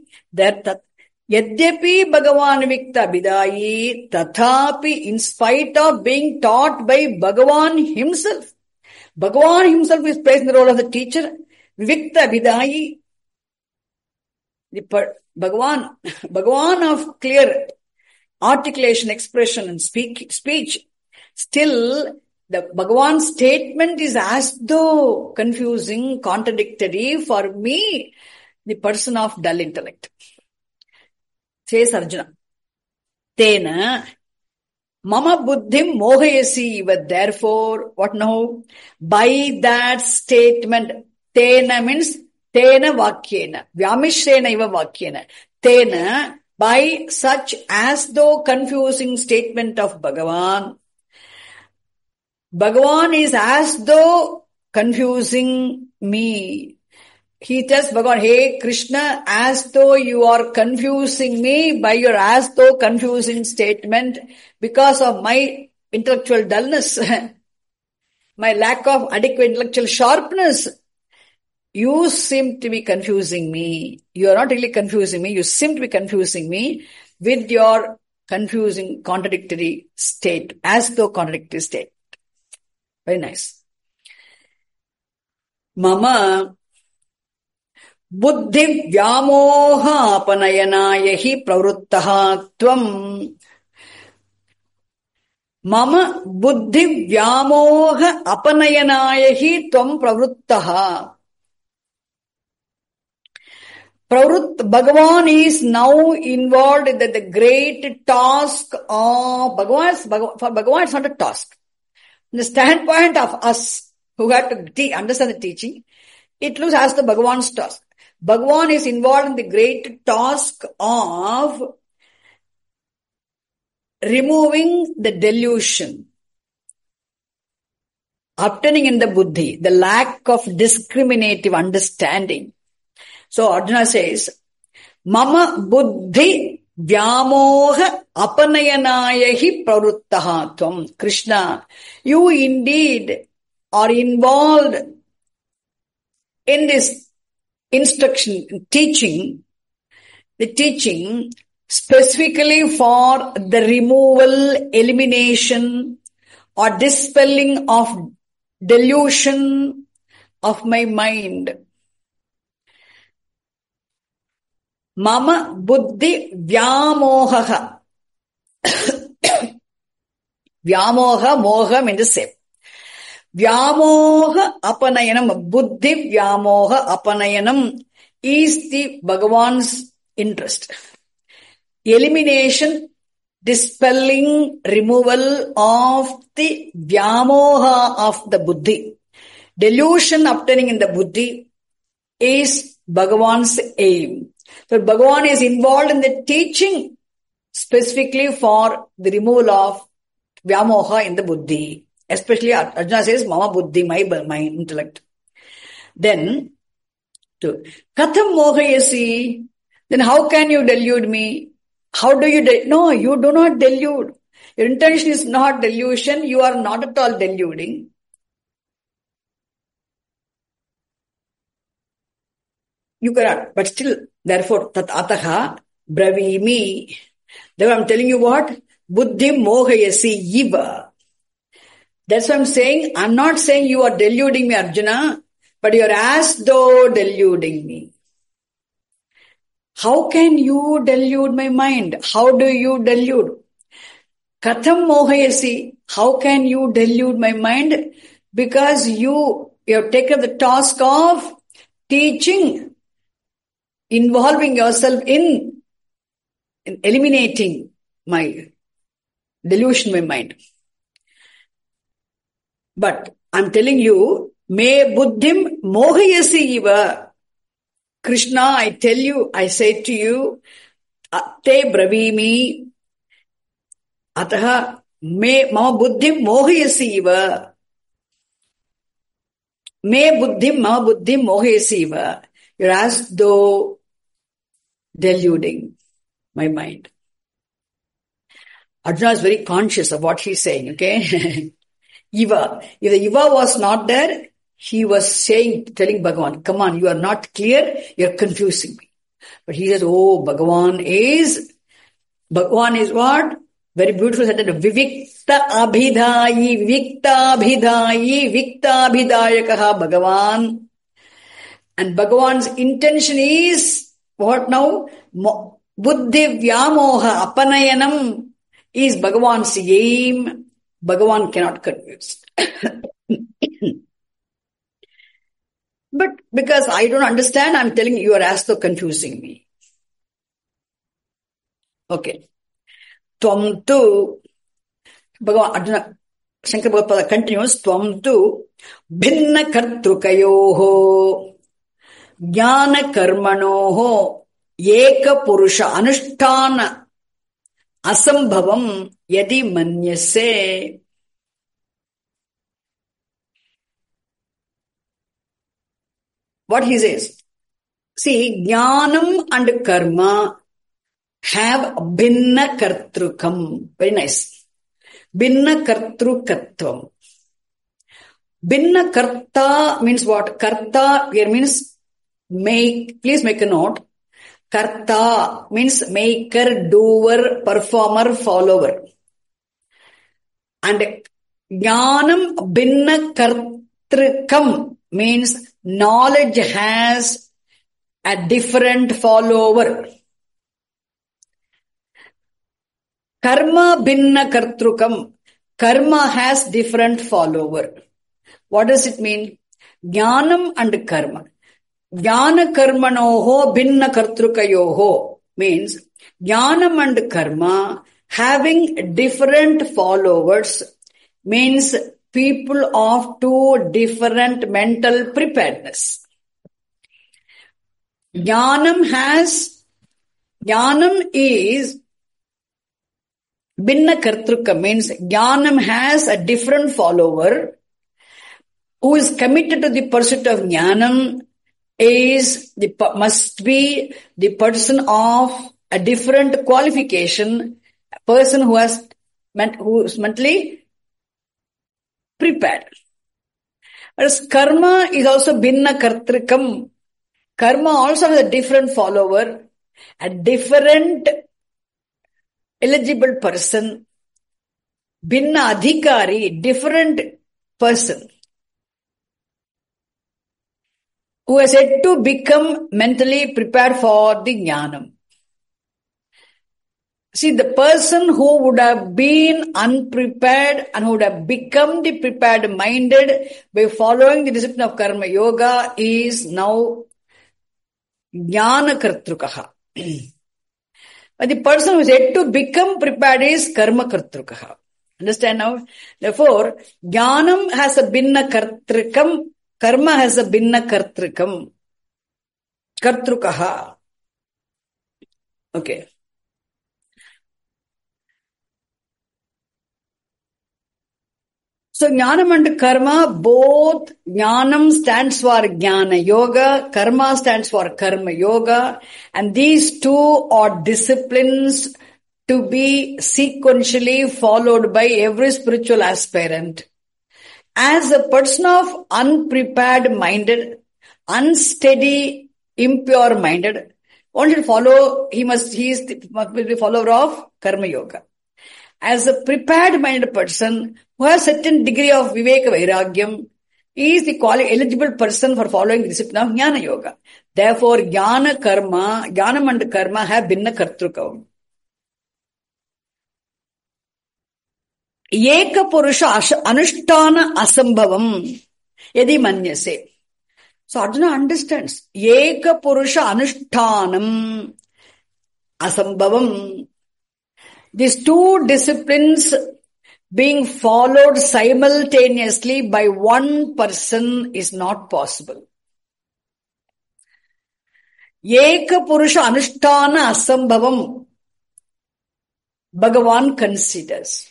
Yadyapi Bhagavan Vikta Abhidayi, Tathapi, in spite of being taught by Bhagavan himself. Bhagavan himself is playing the role of the teacher. Vikta Abhidayi, the Bhagavan of clear articulation, expression and speech. Still, the Bhagavan's statement is as though confusing, contradictory for me, the person of dull intellect. Says Arjuna, Tena Mama Buddhim Mohayasi, but therefore, what now? By that statement, Tena means Tena Vakyena, Vyamishrena iva Vakyena. Tena, by such as though confusing statement of Bhagavan, Bhagavan is as though confusing me. He tells Bhagavan, hey Krishna, as though you are confusing me by your as though confusing statement because of my intellectual dullness, my lack of adequate intellectual sharpness. You seem to be confusing me. You are not really confusing me. You seem to be confusing me with your confusing, contradictory state, as though contradictory state. Very nice. Mama Buddhi Vyamoha Apanayanaya Pravruttaha Tvam. Mama Buddhi Vyamoha Apanayanaya Tvam Pravruttaha. Bhagavan is now involved in the great task of for Bhagavan it's not a task. From the standpoint of us who have to understand the teaching, it looks as the Bhagavan's task. Bhagavan is involved in the great task of removing the delusion, obtaining in the buddhi, the lack of discriminative understanding. So Arjuna says, Mama buddhi vyamoha apanayanaya hi praruttaha tvam. Krishna, you indeed are involved in this instruction, teaching, the teaching specifically for the removal, elimination or dispelling of delusion of my mind. Mama buddhi vyamoha. Vyamoha, moha means the same. Vyamoha apanayanam, buddhi vyamoha apanayanam is the Bhagavan's interest. Elimination, dispelling, removal of the vyamoha of the buddhi. Delusion obtaining in the buddhi is Bhagavan's aim. So Bhagavan is involved in the teaching specifically for the removal of vyamoha in the buddhi. Especially Arjuna says, Mama buddhi, my intellect. Then, to Katham mohayasi, then how can you delude me? How do you no, you do not delude. Your intention is not delusion. You are not at all deluding. You cannot, but still, therefore, tat ataha bravimi. Then I'm telling you what? Buddhi mohayasi yiva. That's what I'm saying. I'm not saying you are deluding me, Arjuna, but you're as though deluding me. How can you delude my mind? How do you delude? Katham mohayasi. How can you delude my mind? Because you have taken the task of teaching, involving yourself in eliminating my delusion, my mind. But I'm telling you, me buddhim mohayasi iva. Krishna, I tell you, I say to you, te bravimi, ataha me mama buddhim mohayasi iva. Me buddhim mama buddhim mohayasi iva. You're as though deluding my mind. Arjuna is very conscious of what he's saying, okay? Iva. If the Iva was not there, he was telling Bhagavan, come on, you are not clear, you're confusing me. But he says, oh, Bhagavan is what? Very beautiful sentence. Vivikta abhidayi, vikta abhidayakaha Bhagavan. And Bhagavan's intention is, what now? Buddhi vyamoha apanayanam is Bhagavan's aim. Bhagavan cannot confuse. But because I don't understand, I'm telling you are as though confusing me. Okay. Tvam tu, Bhagavan, Arjuna, Shankar Bhagavad continues, Tvam tu, bhinna kartrukayoho, jnana karmanoho, eka purusha anushtana, asambhavam yadi manyase. What he says? See, jnanam and karma have bhinna kartrukam. Very nice. Bhinna kartrukatvam. Bhinna karta means what? Karta here means make. Please make a note. Karta means maker, doer, performer, follower. And jnanam bhinna kartrukam means knowledge has a different follower. Karma bhinna kartrukam. Karma has different follower. What does it mean? Jnanam and karma. Jnana karmanoho bhinna kartrukayoho means jnanam and karma having different followers means people of two different mental preparedness. Jnanam is bhinna kartruka means jnanam has a different follower who is committed to the pursuit of jnanam must be the person of a different qualification, a person who is mentally prepared. Whereas karma is also bhinna kartrikam. Karma also has a different follower, a different eligible person, bhinna adhikari, different person, who has yet to become mentally prepared for the jnanam. See, the person who would have been unprepared and who would have become the prepared minded by following the discipline of karma yoga is now jnana kartrukaha. But the person who is yet to become prepared is karma kartrukaha. Understand now? Therefore, jnanam has a bhinna kartrikam. Karma has a bhinna kartrikam. Kartrukaha. Okay. So, jnanam and karma, both jnanam stands for jnana yoga, karma stands for karma yoga, and these two are disciplines to be sequentially followed by every spiritual aspirant. As a person of unprepared minded, unsteady, impure minded, one should follow, he must be a follower of karma yoga. As a prepared minded person who has certain degree of viveka vairagyam, he is the eligible person for following the discipline of jnana yoga. Therefore, jnanam and karma have bhinna kartrukam. Eka purusha anushtana asambhavam yadi manyase. So Arjuna understands. Eka purusha anushtanam asambhavam. These two disciplines being followed simultaneously by one person is not possible. Eka purusha anushtana asambhavam. Bhagavan considers.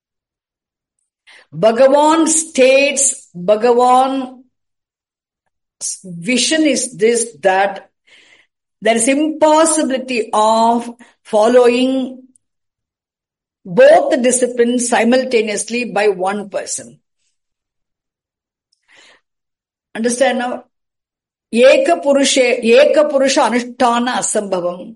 Bhagavan states, Bhagavan's vision is this, that there is impossibility of following both the disciplines simultaneously by one person. Understand now? Eka purusha anushtana asambhavam.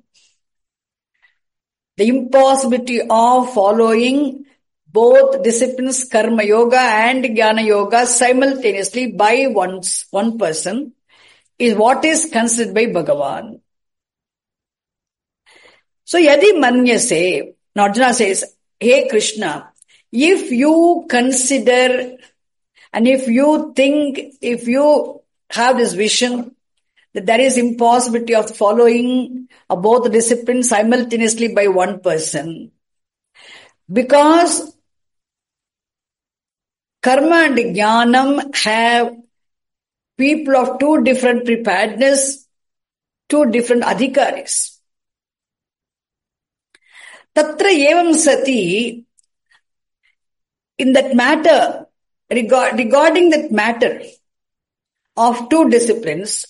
The impossibility of following both disciplines, karma yoga and jnana yoga simultaneously by one person is what is considered by Bhagavan. So yadi manyase, Arjuna says, hey Krishna, if you consider and if you think, if you have this vision that there is impossibility of following both disciplines simultaneously by one person, because karma and jnanam have people of two different preparedness, two different adhikaris. Tatra evam sati, in that matter, regarding that matter of two disciplines,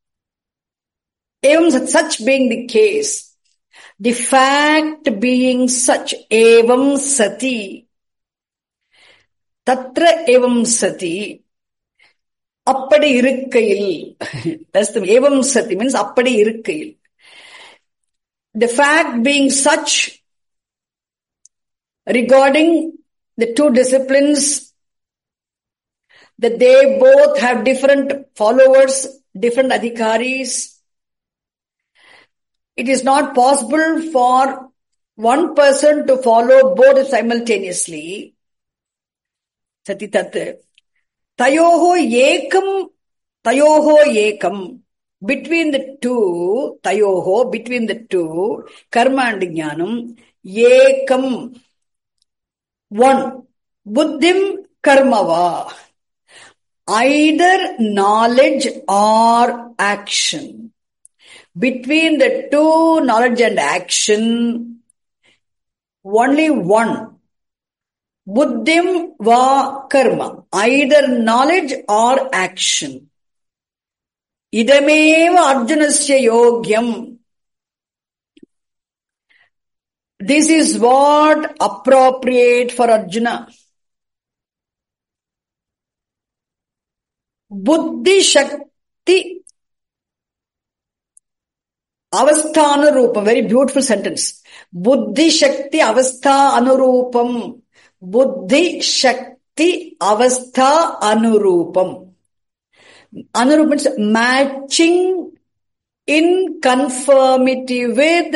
evam such being the case, the fact being such, evam sati, tatra evam sati, appadi irukkayil. That's the evam sati means appadi irukkayil. The fact being such regarding the two disciplines that they both have different followers, different adhikaris. It is not possible for one person to follow both simultaneously. Sati tat tayoho ekam between the two, tayoho, between the two, karma and jnanam, ekam, one, buddhim karmava, either knowledge or action. Between the two, knowledge and action, only one. Buddhim va karma, either knowledge or action. Idameva Arjunasya yogyam. This is what appropriate for Arjuna. Buddhi Shakti Avastha Anurupam. Very beautiful sentence. Buddhi Shakti Avastha Anurupam. Buddhi Shakti Avastha Anurupam. Anurupam means matching in conformity with,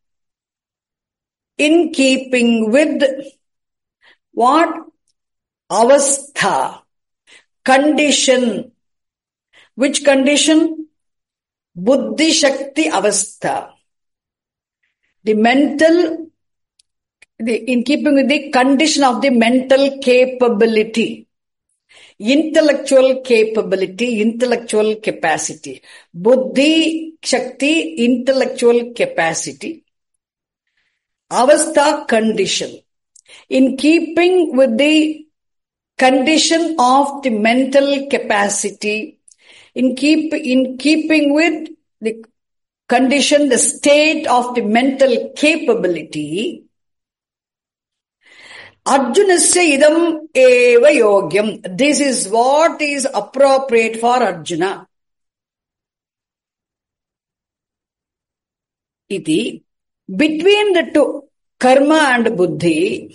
in keeping with what? Avastha. Condition. Which condition? Buddhi Shakti Avastha. The mental, in keeping with the condition of the mental capability. Intellectual capability, intellectual capacity. Buddhi Shakti, intellectual capacity. Avastha, condition. In keeping with the condition of the mental capacity, in keeping with the condition, the state of the mental capability, Arjunasya idam eva yogyam. This is what is appropriate for Arjuna. Iti. Between the two, karma and buddhi,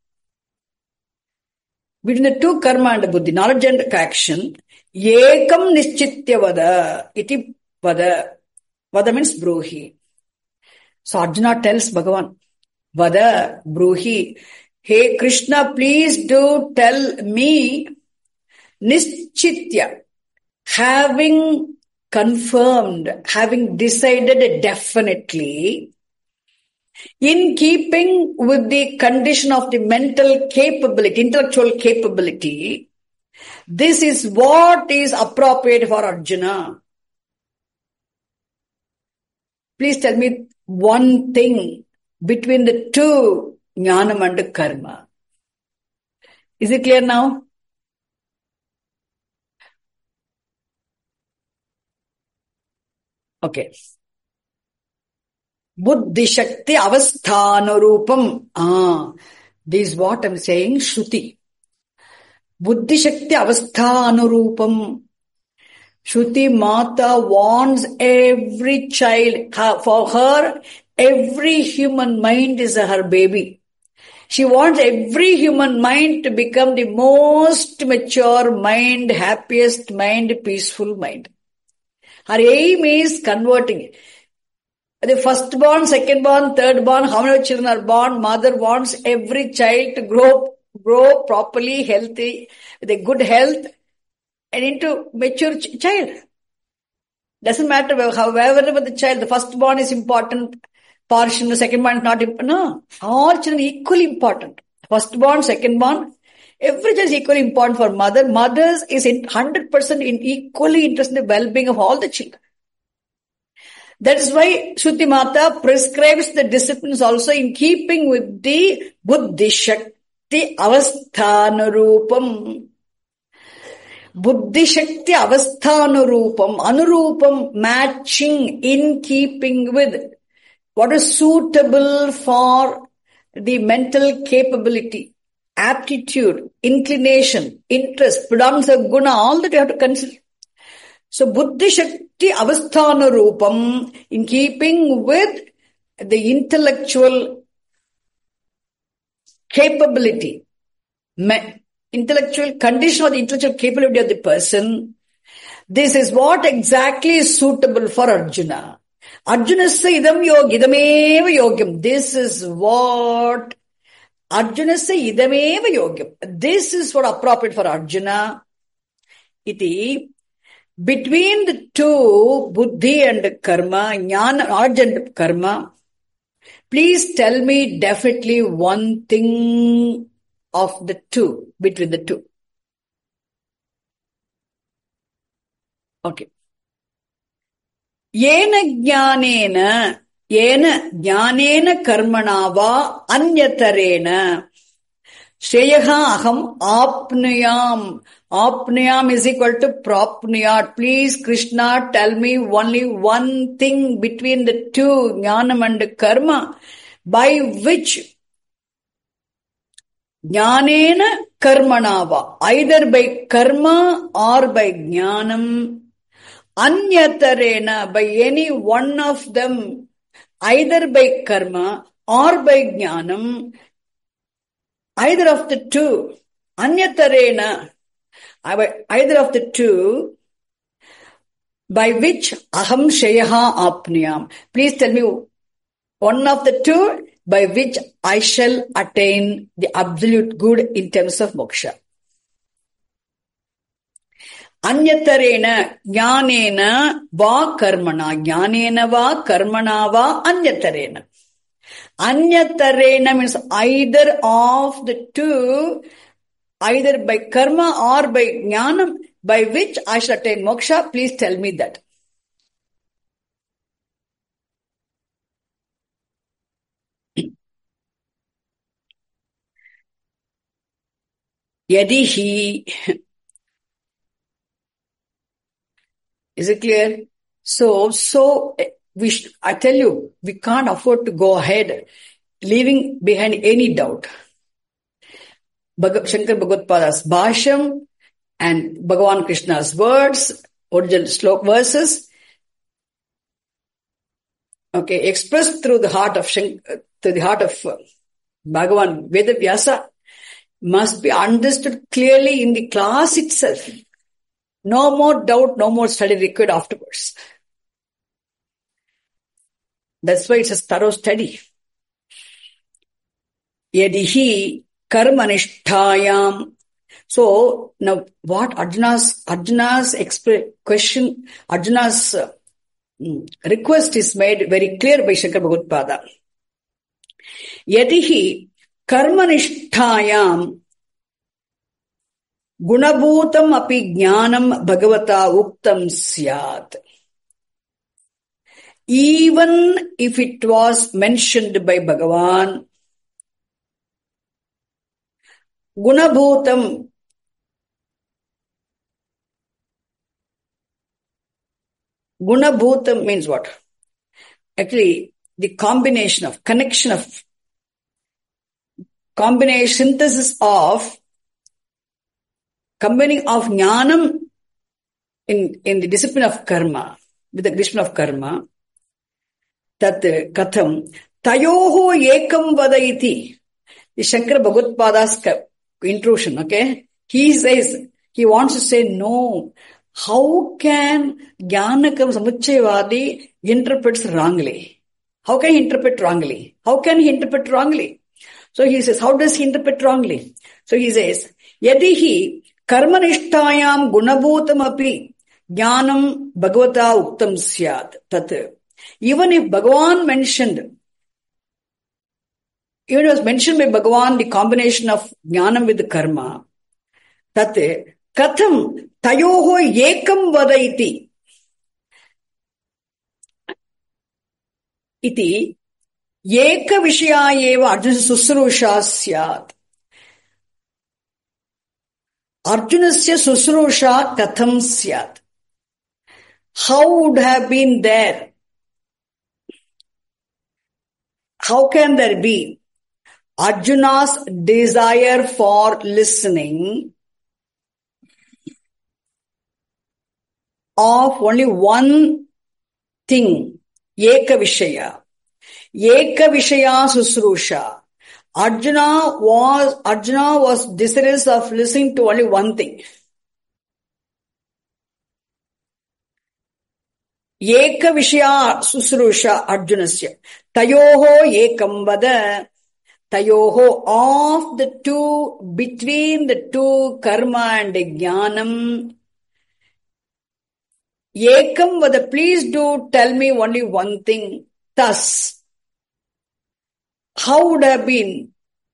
between the two karma and buddhi, knowledge and action, ekam nischitya vada, iti vada. Vada means bruhi. So Arjuna tells Bhagavan, vada, bruhi, hey Krishna, please do tell me, nischitya, having confirmed, having decided definitely, in keeping with the condition of the mental capability, intellectual capability, this is what is appropriate for Arjuna. Please tell me one thing between the two, jnanam and karma. Is it clear now? Okay. Buddhi Shakti Avasthanurupam. This is what I'm saying, Shruti. Buddhi Shakti Avasthanurupam. Shruti Mata wants every child, for her, every human mind is her baby. She wants every human mind to become the most mature mind, happiest mind, peaceful mind. Her aim is converting. The firstborn, secondborn, thirdborn, how many children are born, mother wants every child to grow properly, healthy, with a good health, and into mature child. Doesn't matter however the child, the firstborn is important portion, the secondborn is not important. No, all children equally important. Firstborn, secondborn, every child is equally important for mother. Mothers is 100% equally interested in the well-being of all the children. That is why Shruti Mata prescribes the disciplines also in keeping with the Buddhi Shakti Avasthanurupam. Buddhi Shakti Avasthanurupam. Anurupam, matching, in keeping with what is suitable for the mental capability, aptitude, inclination, interest, predominance of guna, all that you have to consider. So Buddhi Shakti Avasthanurupam, in keeping with the intellectual capability, intellectual condition or the intellectual capability of the person, this is what exactly is suitable for Arjuna. Arjunasya idam idameva yogyam. This is what Arjunasya idameva yogyam. This is what appropriate for Arjuna. Iti. Between the two, buddhi and karma, jnana, knowledge and karma, please tell me definitely one thing of the two, between the two. Okay. Yena jnanena karmana va anyatarena Shreyaha aham apnuyam. Apnuyam is equal to propnuyat. Please, Krishna, tell me only one thing between the two, jnanam and karma, by which jnanena karmanava, either by karma or by jnanam, anyatarena, by any one of them, either by karma or by jnanam, either of the two, anyatarena, either of the two, by which aham shayaha apniyam. Please tell me one of the two by which I shall attain the absolute good in terms of moksha. Anyatarena jnanena va karmana. Jnanena va karmana va anyatarena. Anyatarena means either of the two, either by karma or by jnanam, by which I shall attain moksha. Please tell me that. Yadihi. Is it clear? So I tell you, we can't afford to go ahead leaving behind any doubt. Shankar Bhagavad-pada's Bhashyam and Bhagavan Krishna's words, original slok verses, okay, expressed through the heart of Bhagavan Vedavyasa, must be understood clearly in the class itself. No more doubt, no more study required afterwards. That's why it's a thorough study. Yadihi karmanishtayam. So now what Arjuna's question, Arjuna's request is made very clear by Shankar Bhagavad-pada. Yadihi karmanishtayam Gunabhutam api jnanam bhagavata uktam syat. Even if it was mentioned by Bhagavan, Gunabhutam, Gunabhutam means what? Actually, the synthesis of combining of jnanam in the discipline of karma, with the discipline of karma, that katham tayoho ekam vadaiti. The Shankara Bhagavad-pada's intrusion, okay? He wants to say, no, how can Jnanakam Samuchayavadi interprets wrongly? How can he interpret wrongly? So he says, how does he interpret wrongly? So he says, yadihi karmanishtayam gunabhutam api jnanam bhagavata uktam syat. Tat. Even if Bhagavan mentioned, even it was mentioned by Bhagavan the combination of jnanam with the karma, tat katham tayoho ekam vadaiti. Iti eka vishaya eva Arjuna susrusha syat. Arjunasya susrusha katham syat. How would have been there? How can there be Arjuna's desire for listening of only one thing, Eka Vishaya Susrusha. Arjuna was desirous of listening to only one thing. Eka Vishaya Susrusha Arjunasya. Tayoho ekam vada. Tayoho, of the two, between the two, karma and jnanam, Ekam vada, please do tell me only one thing. Thus, how would have been?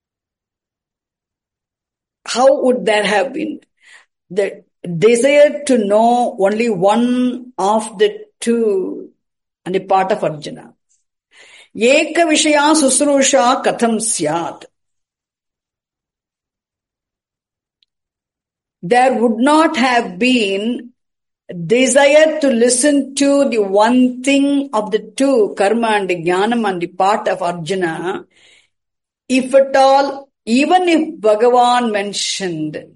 How would that have been? The desire to know only one of the two on the part of Arjuna. Eka vishaya susrusha katham syat. There would not have been desire to listen to the one thing of the two, karma and jnanam, on the part of Arjuna, if at all, even if Bhagavan mentioned.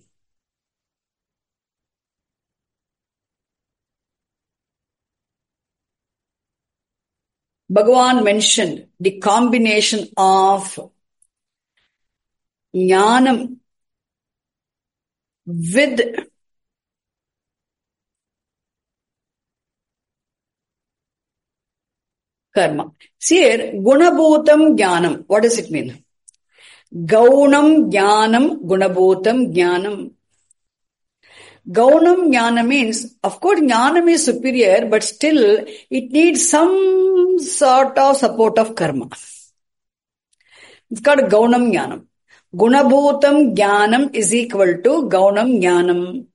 Bhagavan mentioned the combination of jnanam with karma. See here, gunabhutam jnanam. What does it mean? Gaunam jnanam, gunabhutam jnanam. Gaunam jnana means, of course, jnanam is superior, but still it needs some sort of support of karma. It's called gaunam jnanam. Gunabhutam jnanam is equal to gaunam jnanam.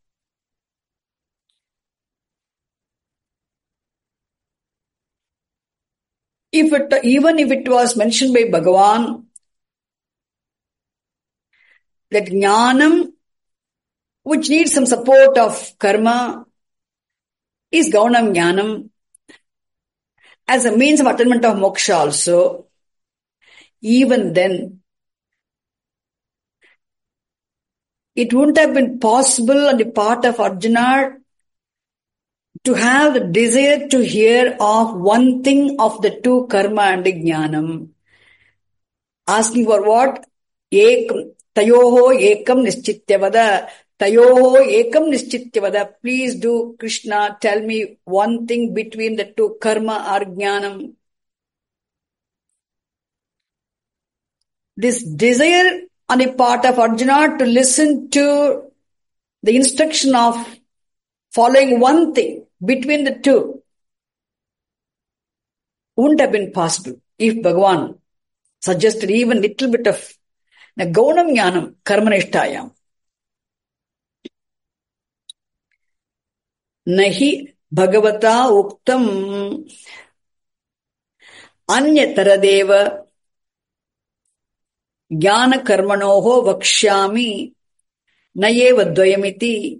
Even if it was mentioned by Bhagavan, that jnanam, which needs some support of karma, is gaunam jnanam, as a means of attainment of moksha also. Even then, it wouldn't have been possible on the part of Arjuna to have the desire to hear of one thing of the two, karma and jnanam. Asking for what? Tayoho ekam nischitya Tayoho ekam nischitya. Please do, Krishna, tell me one thing between the two, karma or jnanam. This desire on the part of Arjuna to listen to the instruction of following one thing between the two wouldn't have been possible if Bhagavan suggested even little bit of gaunam jnanam karmanishtayam. Nahi bhagavata uktam anyataradeva jnana karmanoho vakshyami nayeva dvayamiti.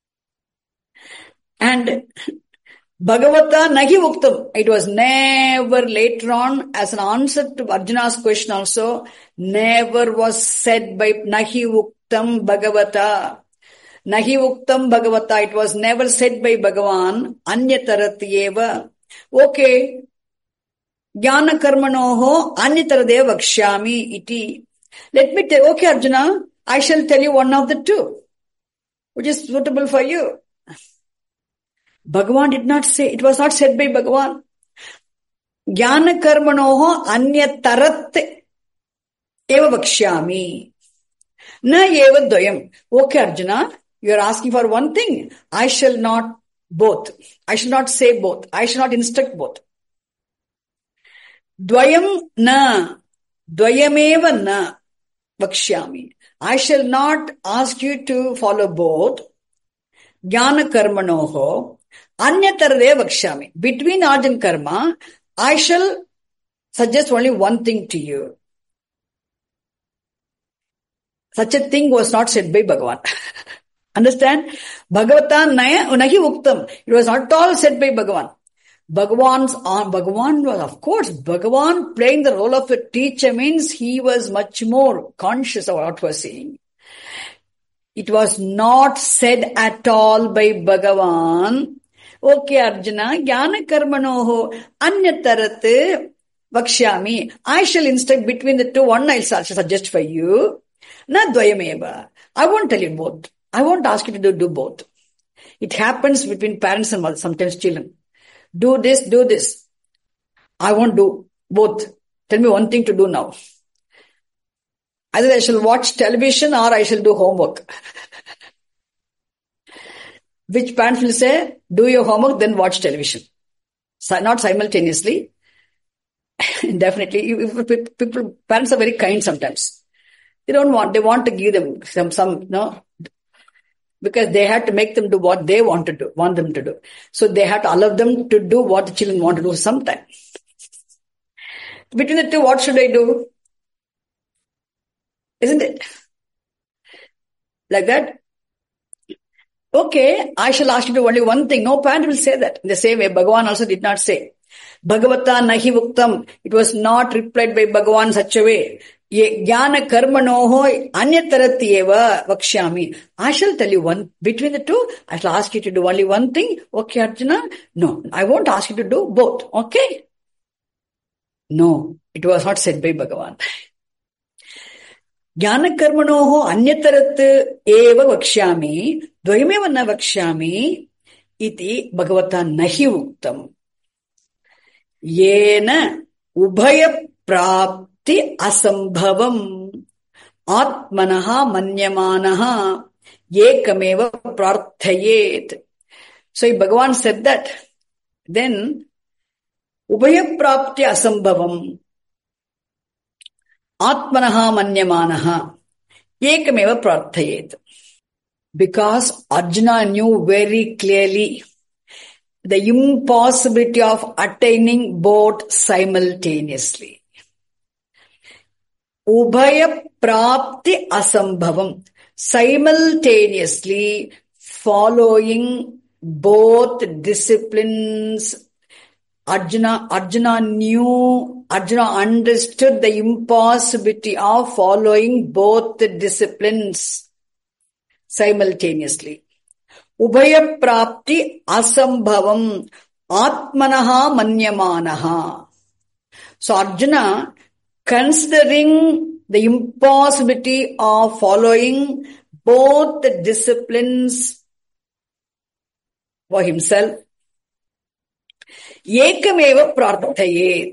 And Bhagavata nahi uktam. It was never later on as an answer to Arjuna's question also, never was said by nahi uktam Bhagavata. Nahi uktam Bhagavata. It was never said by Bhagavan. Anyataratyeva. Okay. Jnana karmanoho anyataradeva vakshyami iti. Let me tell, okay Arjuna, I shall tell you one of the two, which is suitable for you. Bhagavan did not say, it was not said by Bhagavan. Jnana karmanoho anyatarat eva vakshyami. Na eva dvayam. Okay Arjuna, you are asking for one thing. I shall not both. I shall not say both. I shall not instruct both. Dvayam na. Dvayameva na vakshyami. I shall not ask you to follow both. Jnana karmanoho anyataradeva vakshyami. Between arj and karma, I shall suggest only one thing to you. Such a thing was not said by Bhagavan. Understand? Bhagavata nahi uktam. It was not at all said by Bhagavan. Bhagavan was, of course, Bhagavan playing the role of a teacher means he was much more conscious of what was saying. It was not said at all by Bhagavan. Okay, Arjuna, jnana karmanoho anyatarat vakshyami. I shall instruct between the two. One I shall suggest for you. Na dvayameva. I won't tell you both. I won't ask you to do both. It happens between parents and mothers, sometimes children. Do this, do this. I won't do both. Tell me one thing to do now. Either I shall watch television or I shall do homework. Which parents will say, do your homework, then watch television. Not simultaneously. Definitely. Parents are very kind sometimes. They want to give them some, because they had to make them do what they want them to do. So they have to allow them to do what the children want to do sometime. Between the two, what should I do? Isn't it? Like that? Okay, I shall ask you to do only one thing. No parent will say that. In the same way, Bhagavan also did not say. Bhagavata nahi vuktam. It was not replied by Bhagavan such a way. Jnana karmanoho anyataratyeva vakshyami. I shall tell you one. Between the two, I shall ask you to do only one thing. Okay, Arjuna? No, I won't ask you to do both. Okay? No, it was not said by Bhagavan. Jnanakarmanoho anyatarat eva vakshyami dvayameva na vakshyami iti bhagavata nahi uktam. Yena ubhaya prapti asambhavam atmanaha manyamanaha yekameva prarthayet. So if Bhagavan said that, then ubhaya prapti asambhavam Atmanaha manyamanaha ekameva prarthayet. Because Arjuna knew very clearly the impossibility of attaining both simultaneously. Ubhaya prapti asambhavam. Simultaneously following both disciplines. Arjuna understood the impossibility of following both the disciplines simultaneously. Ubhaya prapti asambhavam atmanaha manyamanaha. So Arjuna, considering the impossibility of following both the disciplines for himself, Yekameva prarthayet.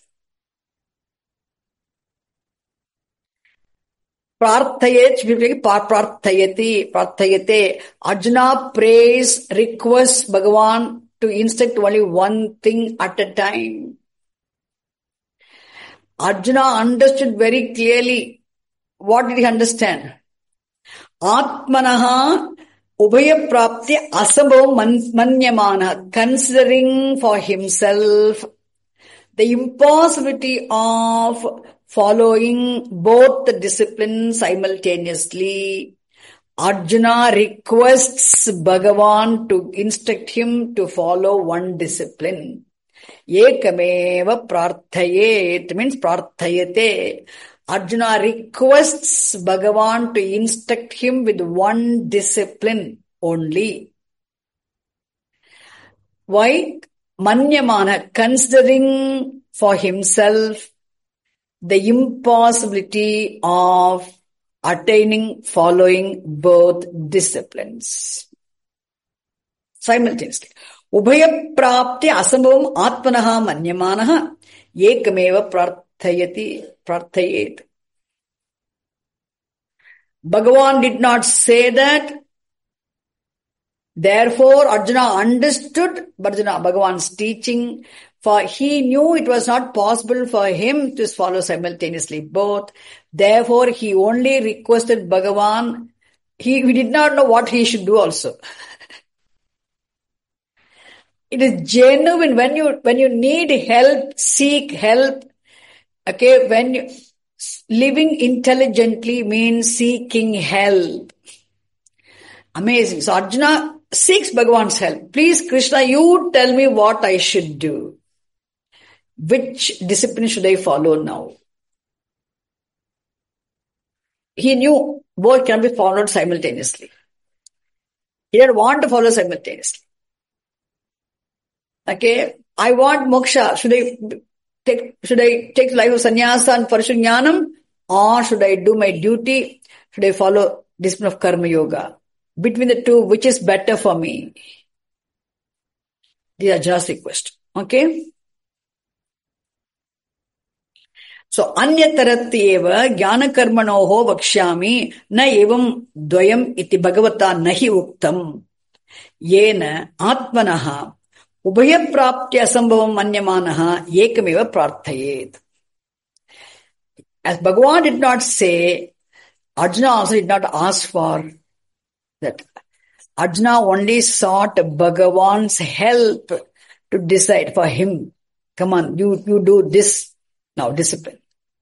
Prarthayate. Arjuna prays, requests Bhagavan to instruct only one thing at a time. Arjuna understood very clearly. What did he understand? Atmanaha Ubhaya prapti asambhavam manyamana, considering for himself the impossibility of following both the disciplines simultaneously. Arjuna requests Bhagavan to instruct him to follow one discipline. Ekameva prarthayet means prarthayate. Arjuna requests Bhagavan to instruct him with one discipline only. Why? Manyamana, considering for himself the impossibility of following both disciplines simultaneously. Ubhaya prapti asambhavam atmanaha manyamanaha ekameva prarthayet. Bhagavan did not say that. Therefore, Arjuna understood Bhagavan's teaching, for he knew it was not possible for him to follow simultaneously both. Therefore, he only requested Bhagavan. He did not know what he should do also. It is genuine. When you need help, seek help. Okay, living intelligently means seeking help. Amazing. So Arjuna seeks Bhagavan's help. Please, Krishna, you tell me what I should do. Which discipline should I follow now? He knew both can be followed simultaneously. He didn't want to follow simultaneously. Okay, I want moksha. Should I take the life of sannyasa and pursue jnanam, or should I do my duty? Should I follow discipline of karma yoga? Between the two, which is better for me? These are just requests. Okay. So anyataratyeva jnanakarmanoho vakshyami na evam dvayam iti bhagavata nahi uktam. Yena Atmanaha Ubhayaprapti Asambhavam Manyamanaha Ekameva Prarthayet. As Bhagavan did not say, Arjuna also did not ask for that. Arjuna only sought Bhagavan's help to decide for him. Come on, you do this now, discipline.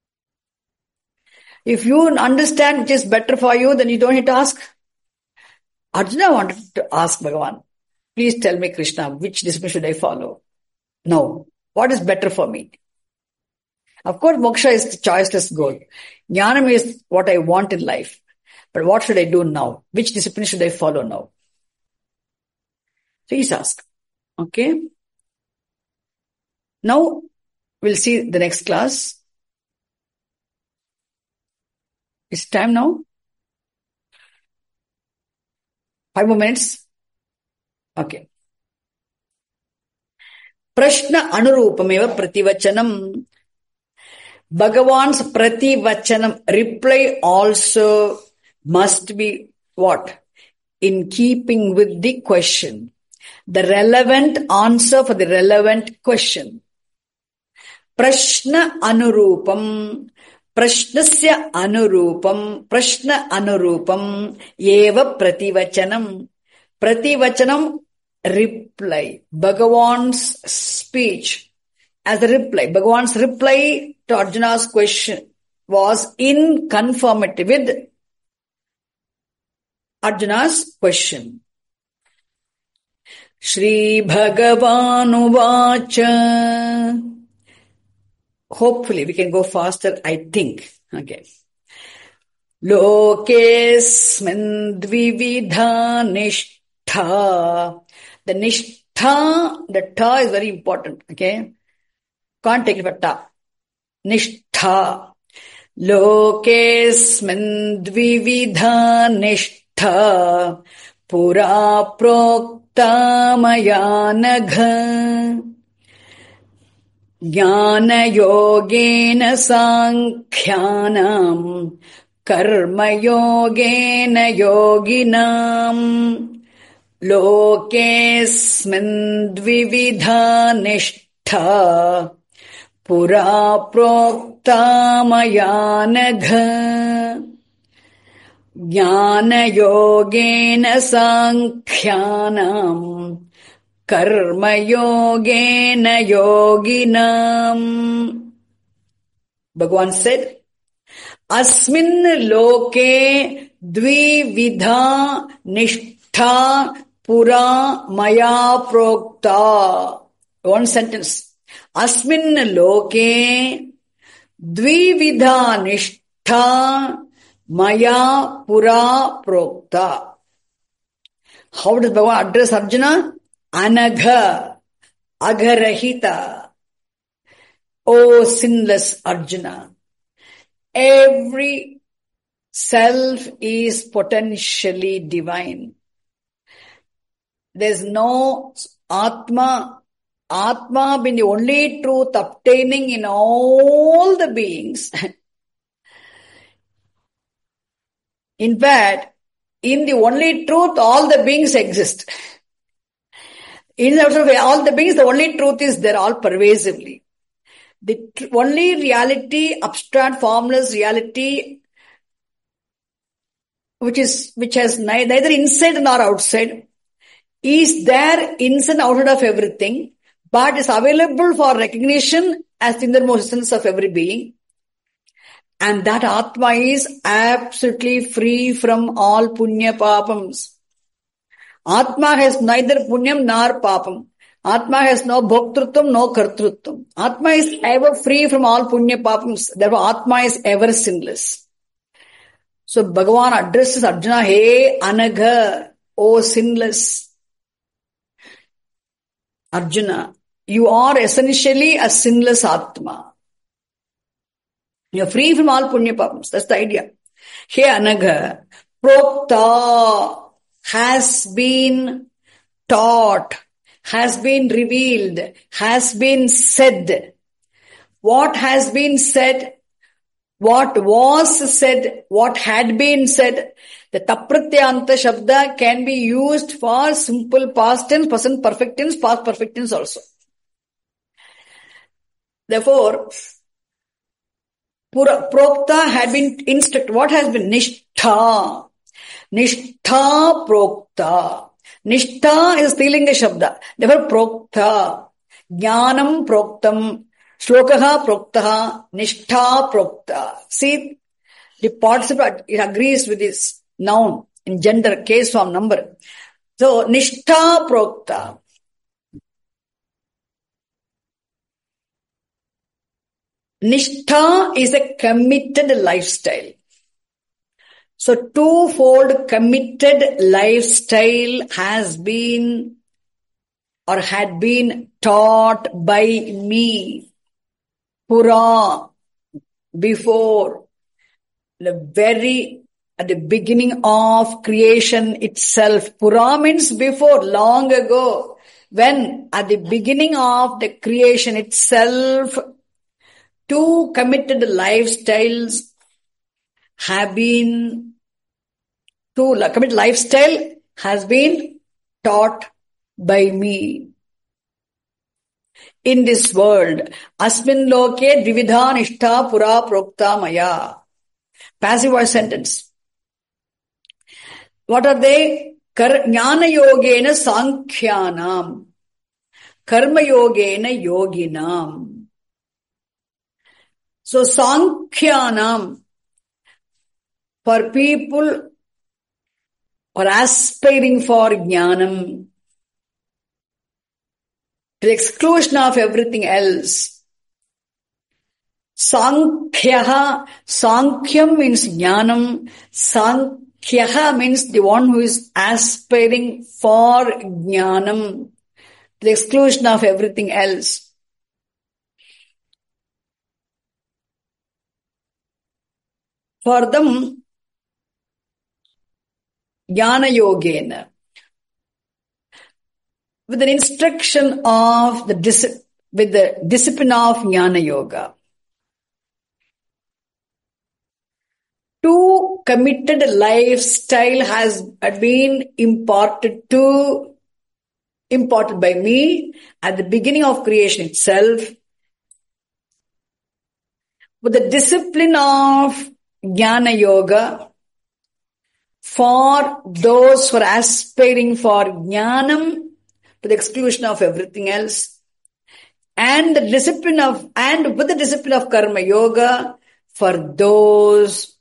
If you understand which is better for you, then you don't need to ask. Arjuna wanted to ask Bhagavan, please tell me, Krishna, which discipline should I follow? No. What is better for me? Of course, moksha is the choiceless goal. Jnanam is what I want in life. But what should I do now? Which discipline should I follow now? Please ask. Okay? Now, we'll see the next class. It's time now? 5 more minutes? Okay. Prashna Anurupameva Prativachanam. Bhagavan's Prativachanam, reply also must be what? In keeping with the question. The relevant answer for the relevant question. Prashna Anurupam. Prashnasya Anurupam. Prashna Anurupam. Eva Prativachanam. Prativachanam, reply. Bhagavan's speech as a reply. Bhagavan's reply to Arjuna's question was in conformity with Arjuna's question. Shri Bhagavanu Vacha. Hopefully we can go faster, I think. Okay. Lokesmin dvividha nishtha. The nishtha, the ta is very important. Okay. Can't take it for ta. Nishtha. Lokesmin dvividha nishtha. Pura prokta maya nagha. Jnana yogena sankhyanam. Karma yogena yoginam. Lokesmin dvividha nishtha. Pura prokta maya nagha. Jnana yogena sankhyanam. Karma yogena yoginam. Bhagavan said, Asmin loke dvividha nishtha pura maya prokta. One sentence. Asmin loke dvividha nishtha maya pura prokta. How does Bhagavan address Arjuna? Anagha, agharahita. O sinless Arjuna, every self is potentially divine. There's no Atma. Atma being the only truth obtaining in all the beings. In fact, in the only truth, all the beings exist. In all the beings, the only truth is there all pervasively. The only reality, abstract, formless reality, which has neither inside nor outside, is there inside and outside of everything, but is available for recognition as the innermost essence of every being. And that Atma is absolutely free from all punya papams. Atma has neither punyam nor papam. Atma has no bhoktrutvam, no kartrutvam. Atma is ever free from all punya papams. Therefore, Atma is ever sinless. So, Bhagavan addresses Arjuna, hey, Anagha, O sinless Arjuna, you are essentially a sinless Atma. You are free from all punya papams. That's the idea. Hey, Anagha, prokta, has been taught, has been revealed, has been said. What has been said? what was said, what had been said. The tapratyanta shabda can be used for simple past tense, present perfect tense, past perfect tense also. Therefore, prokta had been instructed. What has been? Nishtha. Nishtha prokta. Nishtha is Strilinga shabda. Therefore, prokta. Jnanam proktam. Shlokaha proktaha. Nishtha prokta. See, the participle, it agrees with this noun in gender, case form, number. So, nishtha prokta. Nishtha is a committed lifestyle. So, twofold committed lifestyle has been or had been taught by me. Pura, before, at the beginning of creation itself. Pura means before, long ago. When at the beginning of the creation itself, two committed lifestyles have been, committed lifestyle has been taught by me. In this world, asmin loke dvividha nishtha pura prokta maya. Passive voice sentence. What are they? Jnana yogena sankhyanam. Karma yogena yoginam. So sankhyanam, for people or aspiring for jnanam, to the exclusion of everything else. Sankhyaha, Sankhya means jnanam. Sankhyaha means the one who is aspiring for jnanam, to the exclusion of everything else. For them, jnana yogena, with an instruction of with the discipline of jnana yoga. Two committed lifestyle has been imparted by me at the beginning of creation itself, with the discipline of jnana yoga for those who are aspiring for jnanam to the exclusion of everything else, and with the discipline of karma yoga for those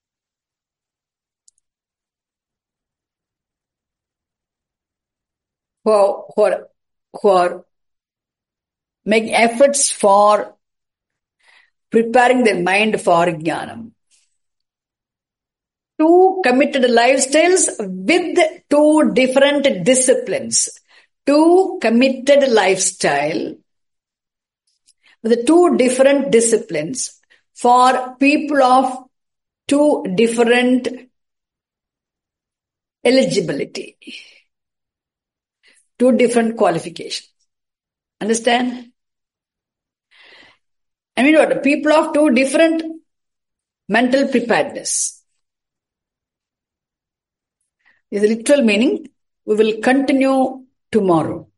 who are making efforts for preparing their mind for jnanam. Two committed lifestyles with two different disciplines. Two committed lifestyle with two different disciplines for people of two different eligibility, two different qualifications. Understand? I mean what? People of two different mental preparedness. Is the literal meaning. We will continue tomorrow.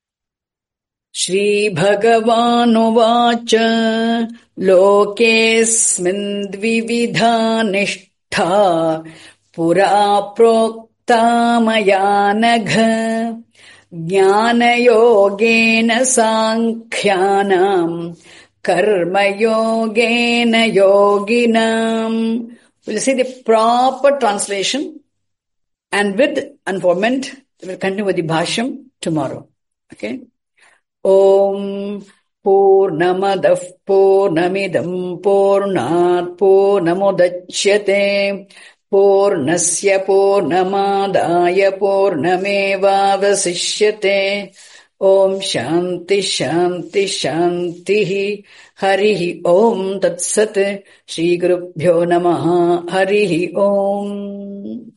Shri Bhagavanuvacha Lokesmin dvividha nishtha pura prokta maya nagha jnana yogena sankhyanam karma yogena yoginam. We'll see the proper translation. And with unfoldment, we will continue with the Bhashyam tomorrow. Okay? Om Purnamadah Purnamidam Purnat Purnamudachyate Purnasya Purnamadaya Purnameva Vasishyate. Om Shanti Shanti Shanti. Harihi Om Tat Sat. Shri Gurubhyo Namaha. Harihi Om.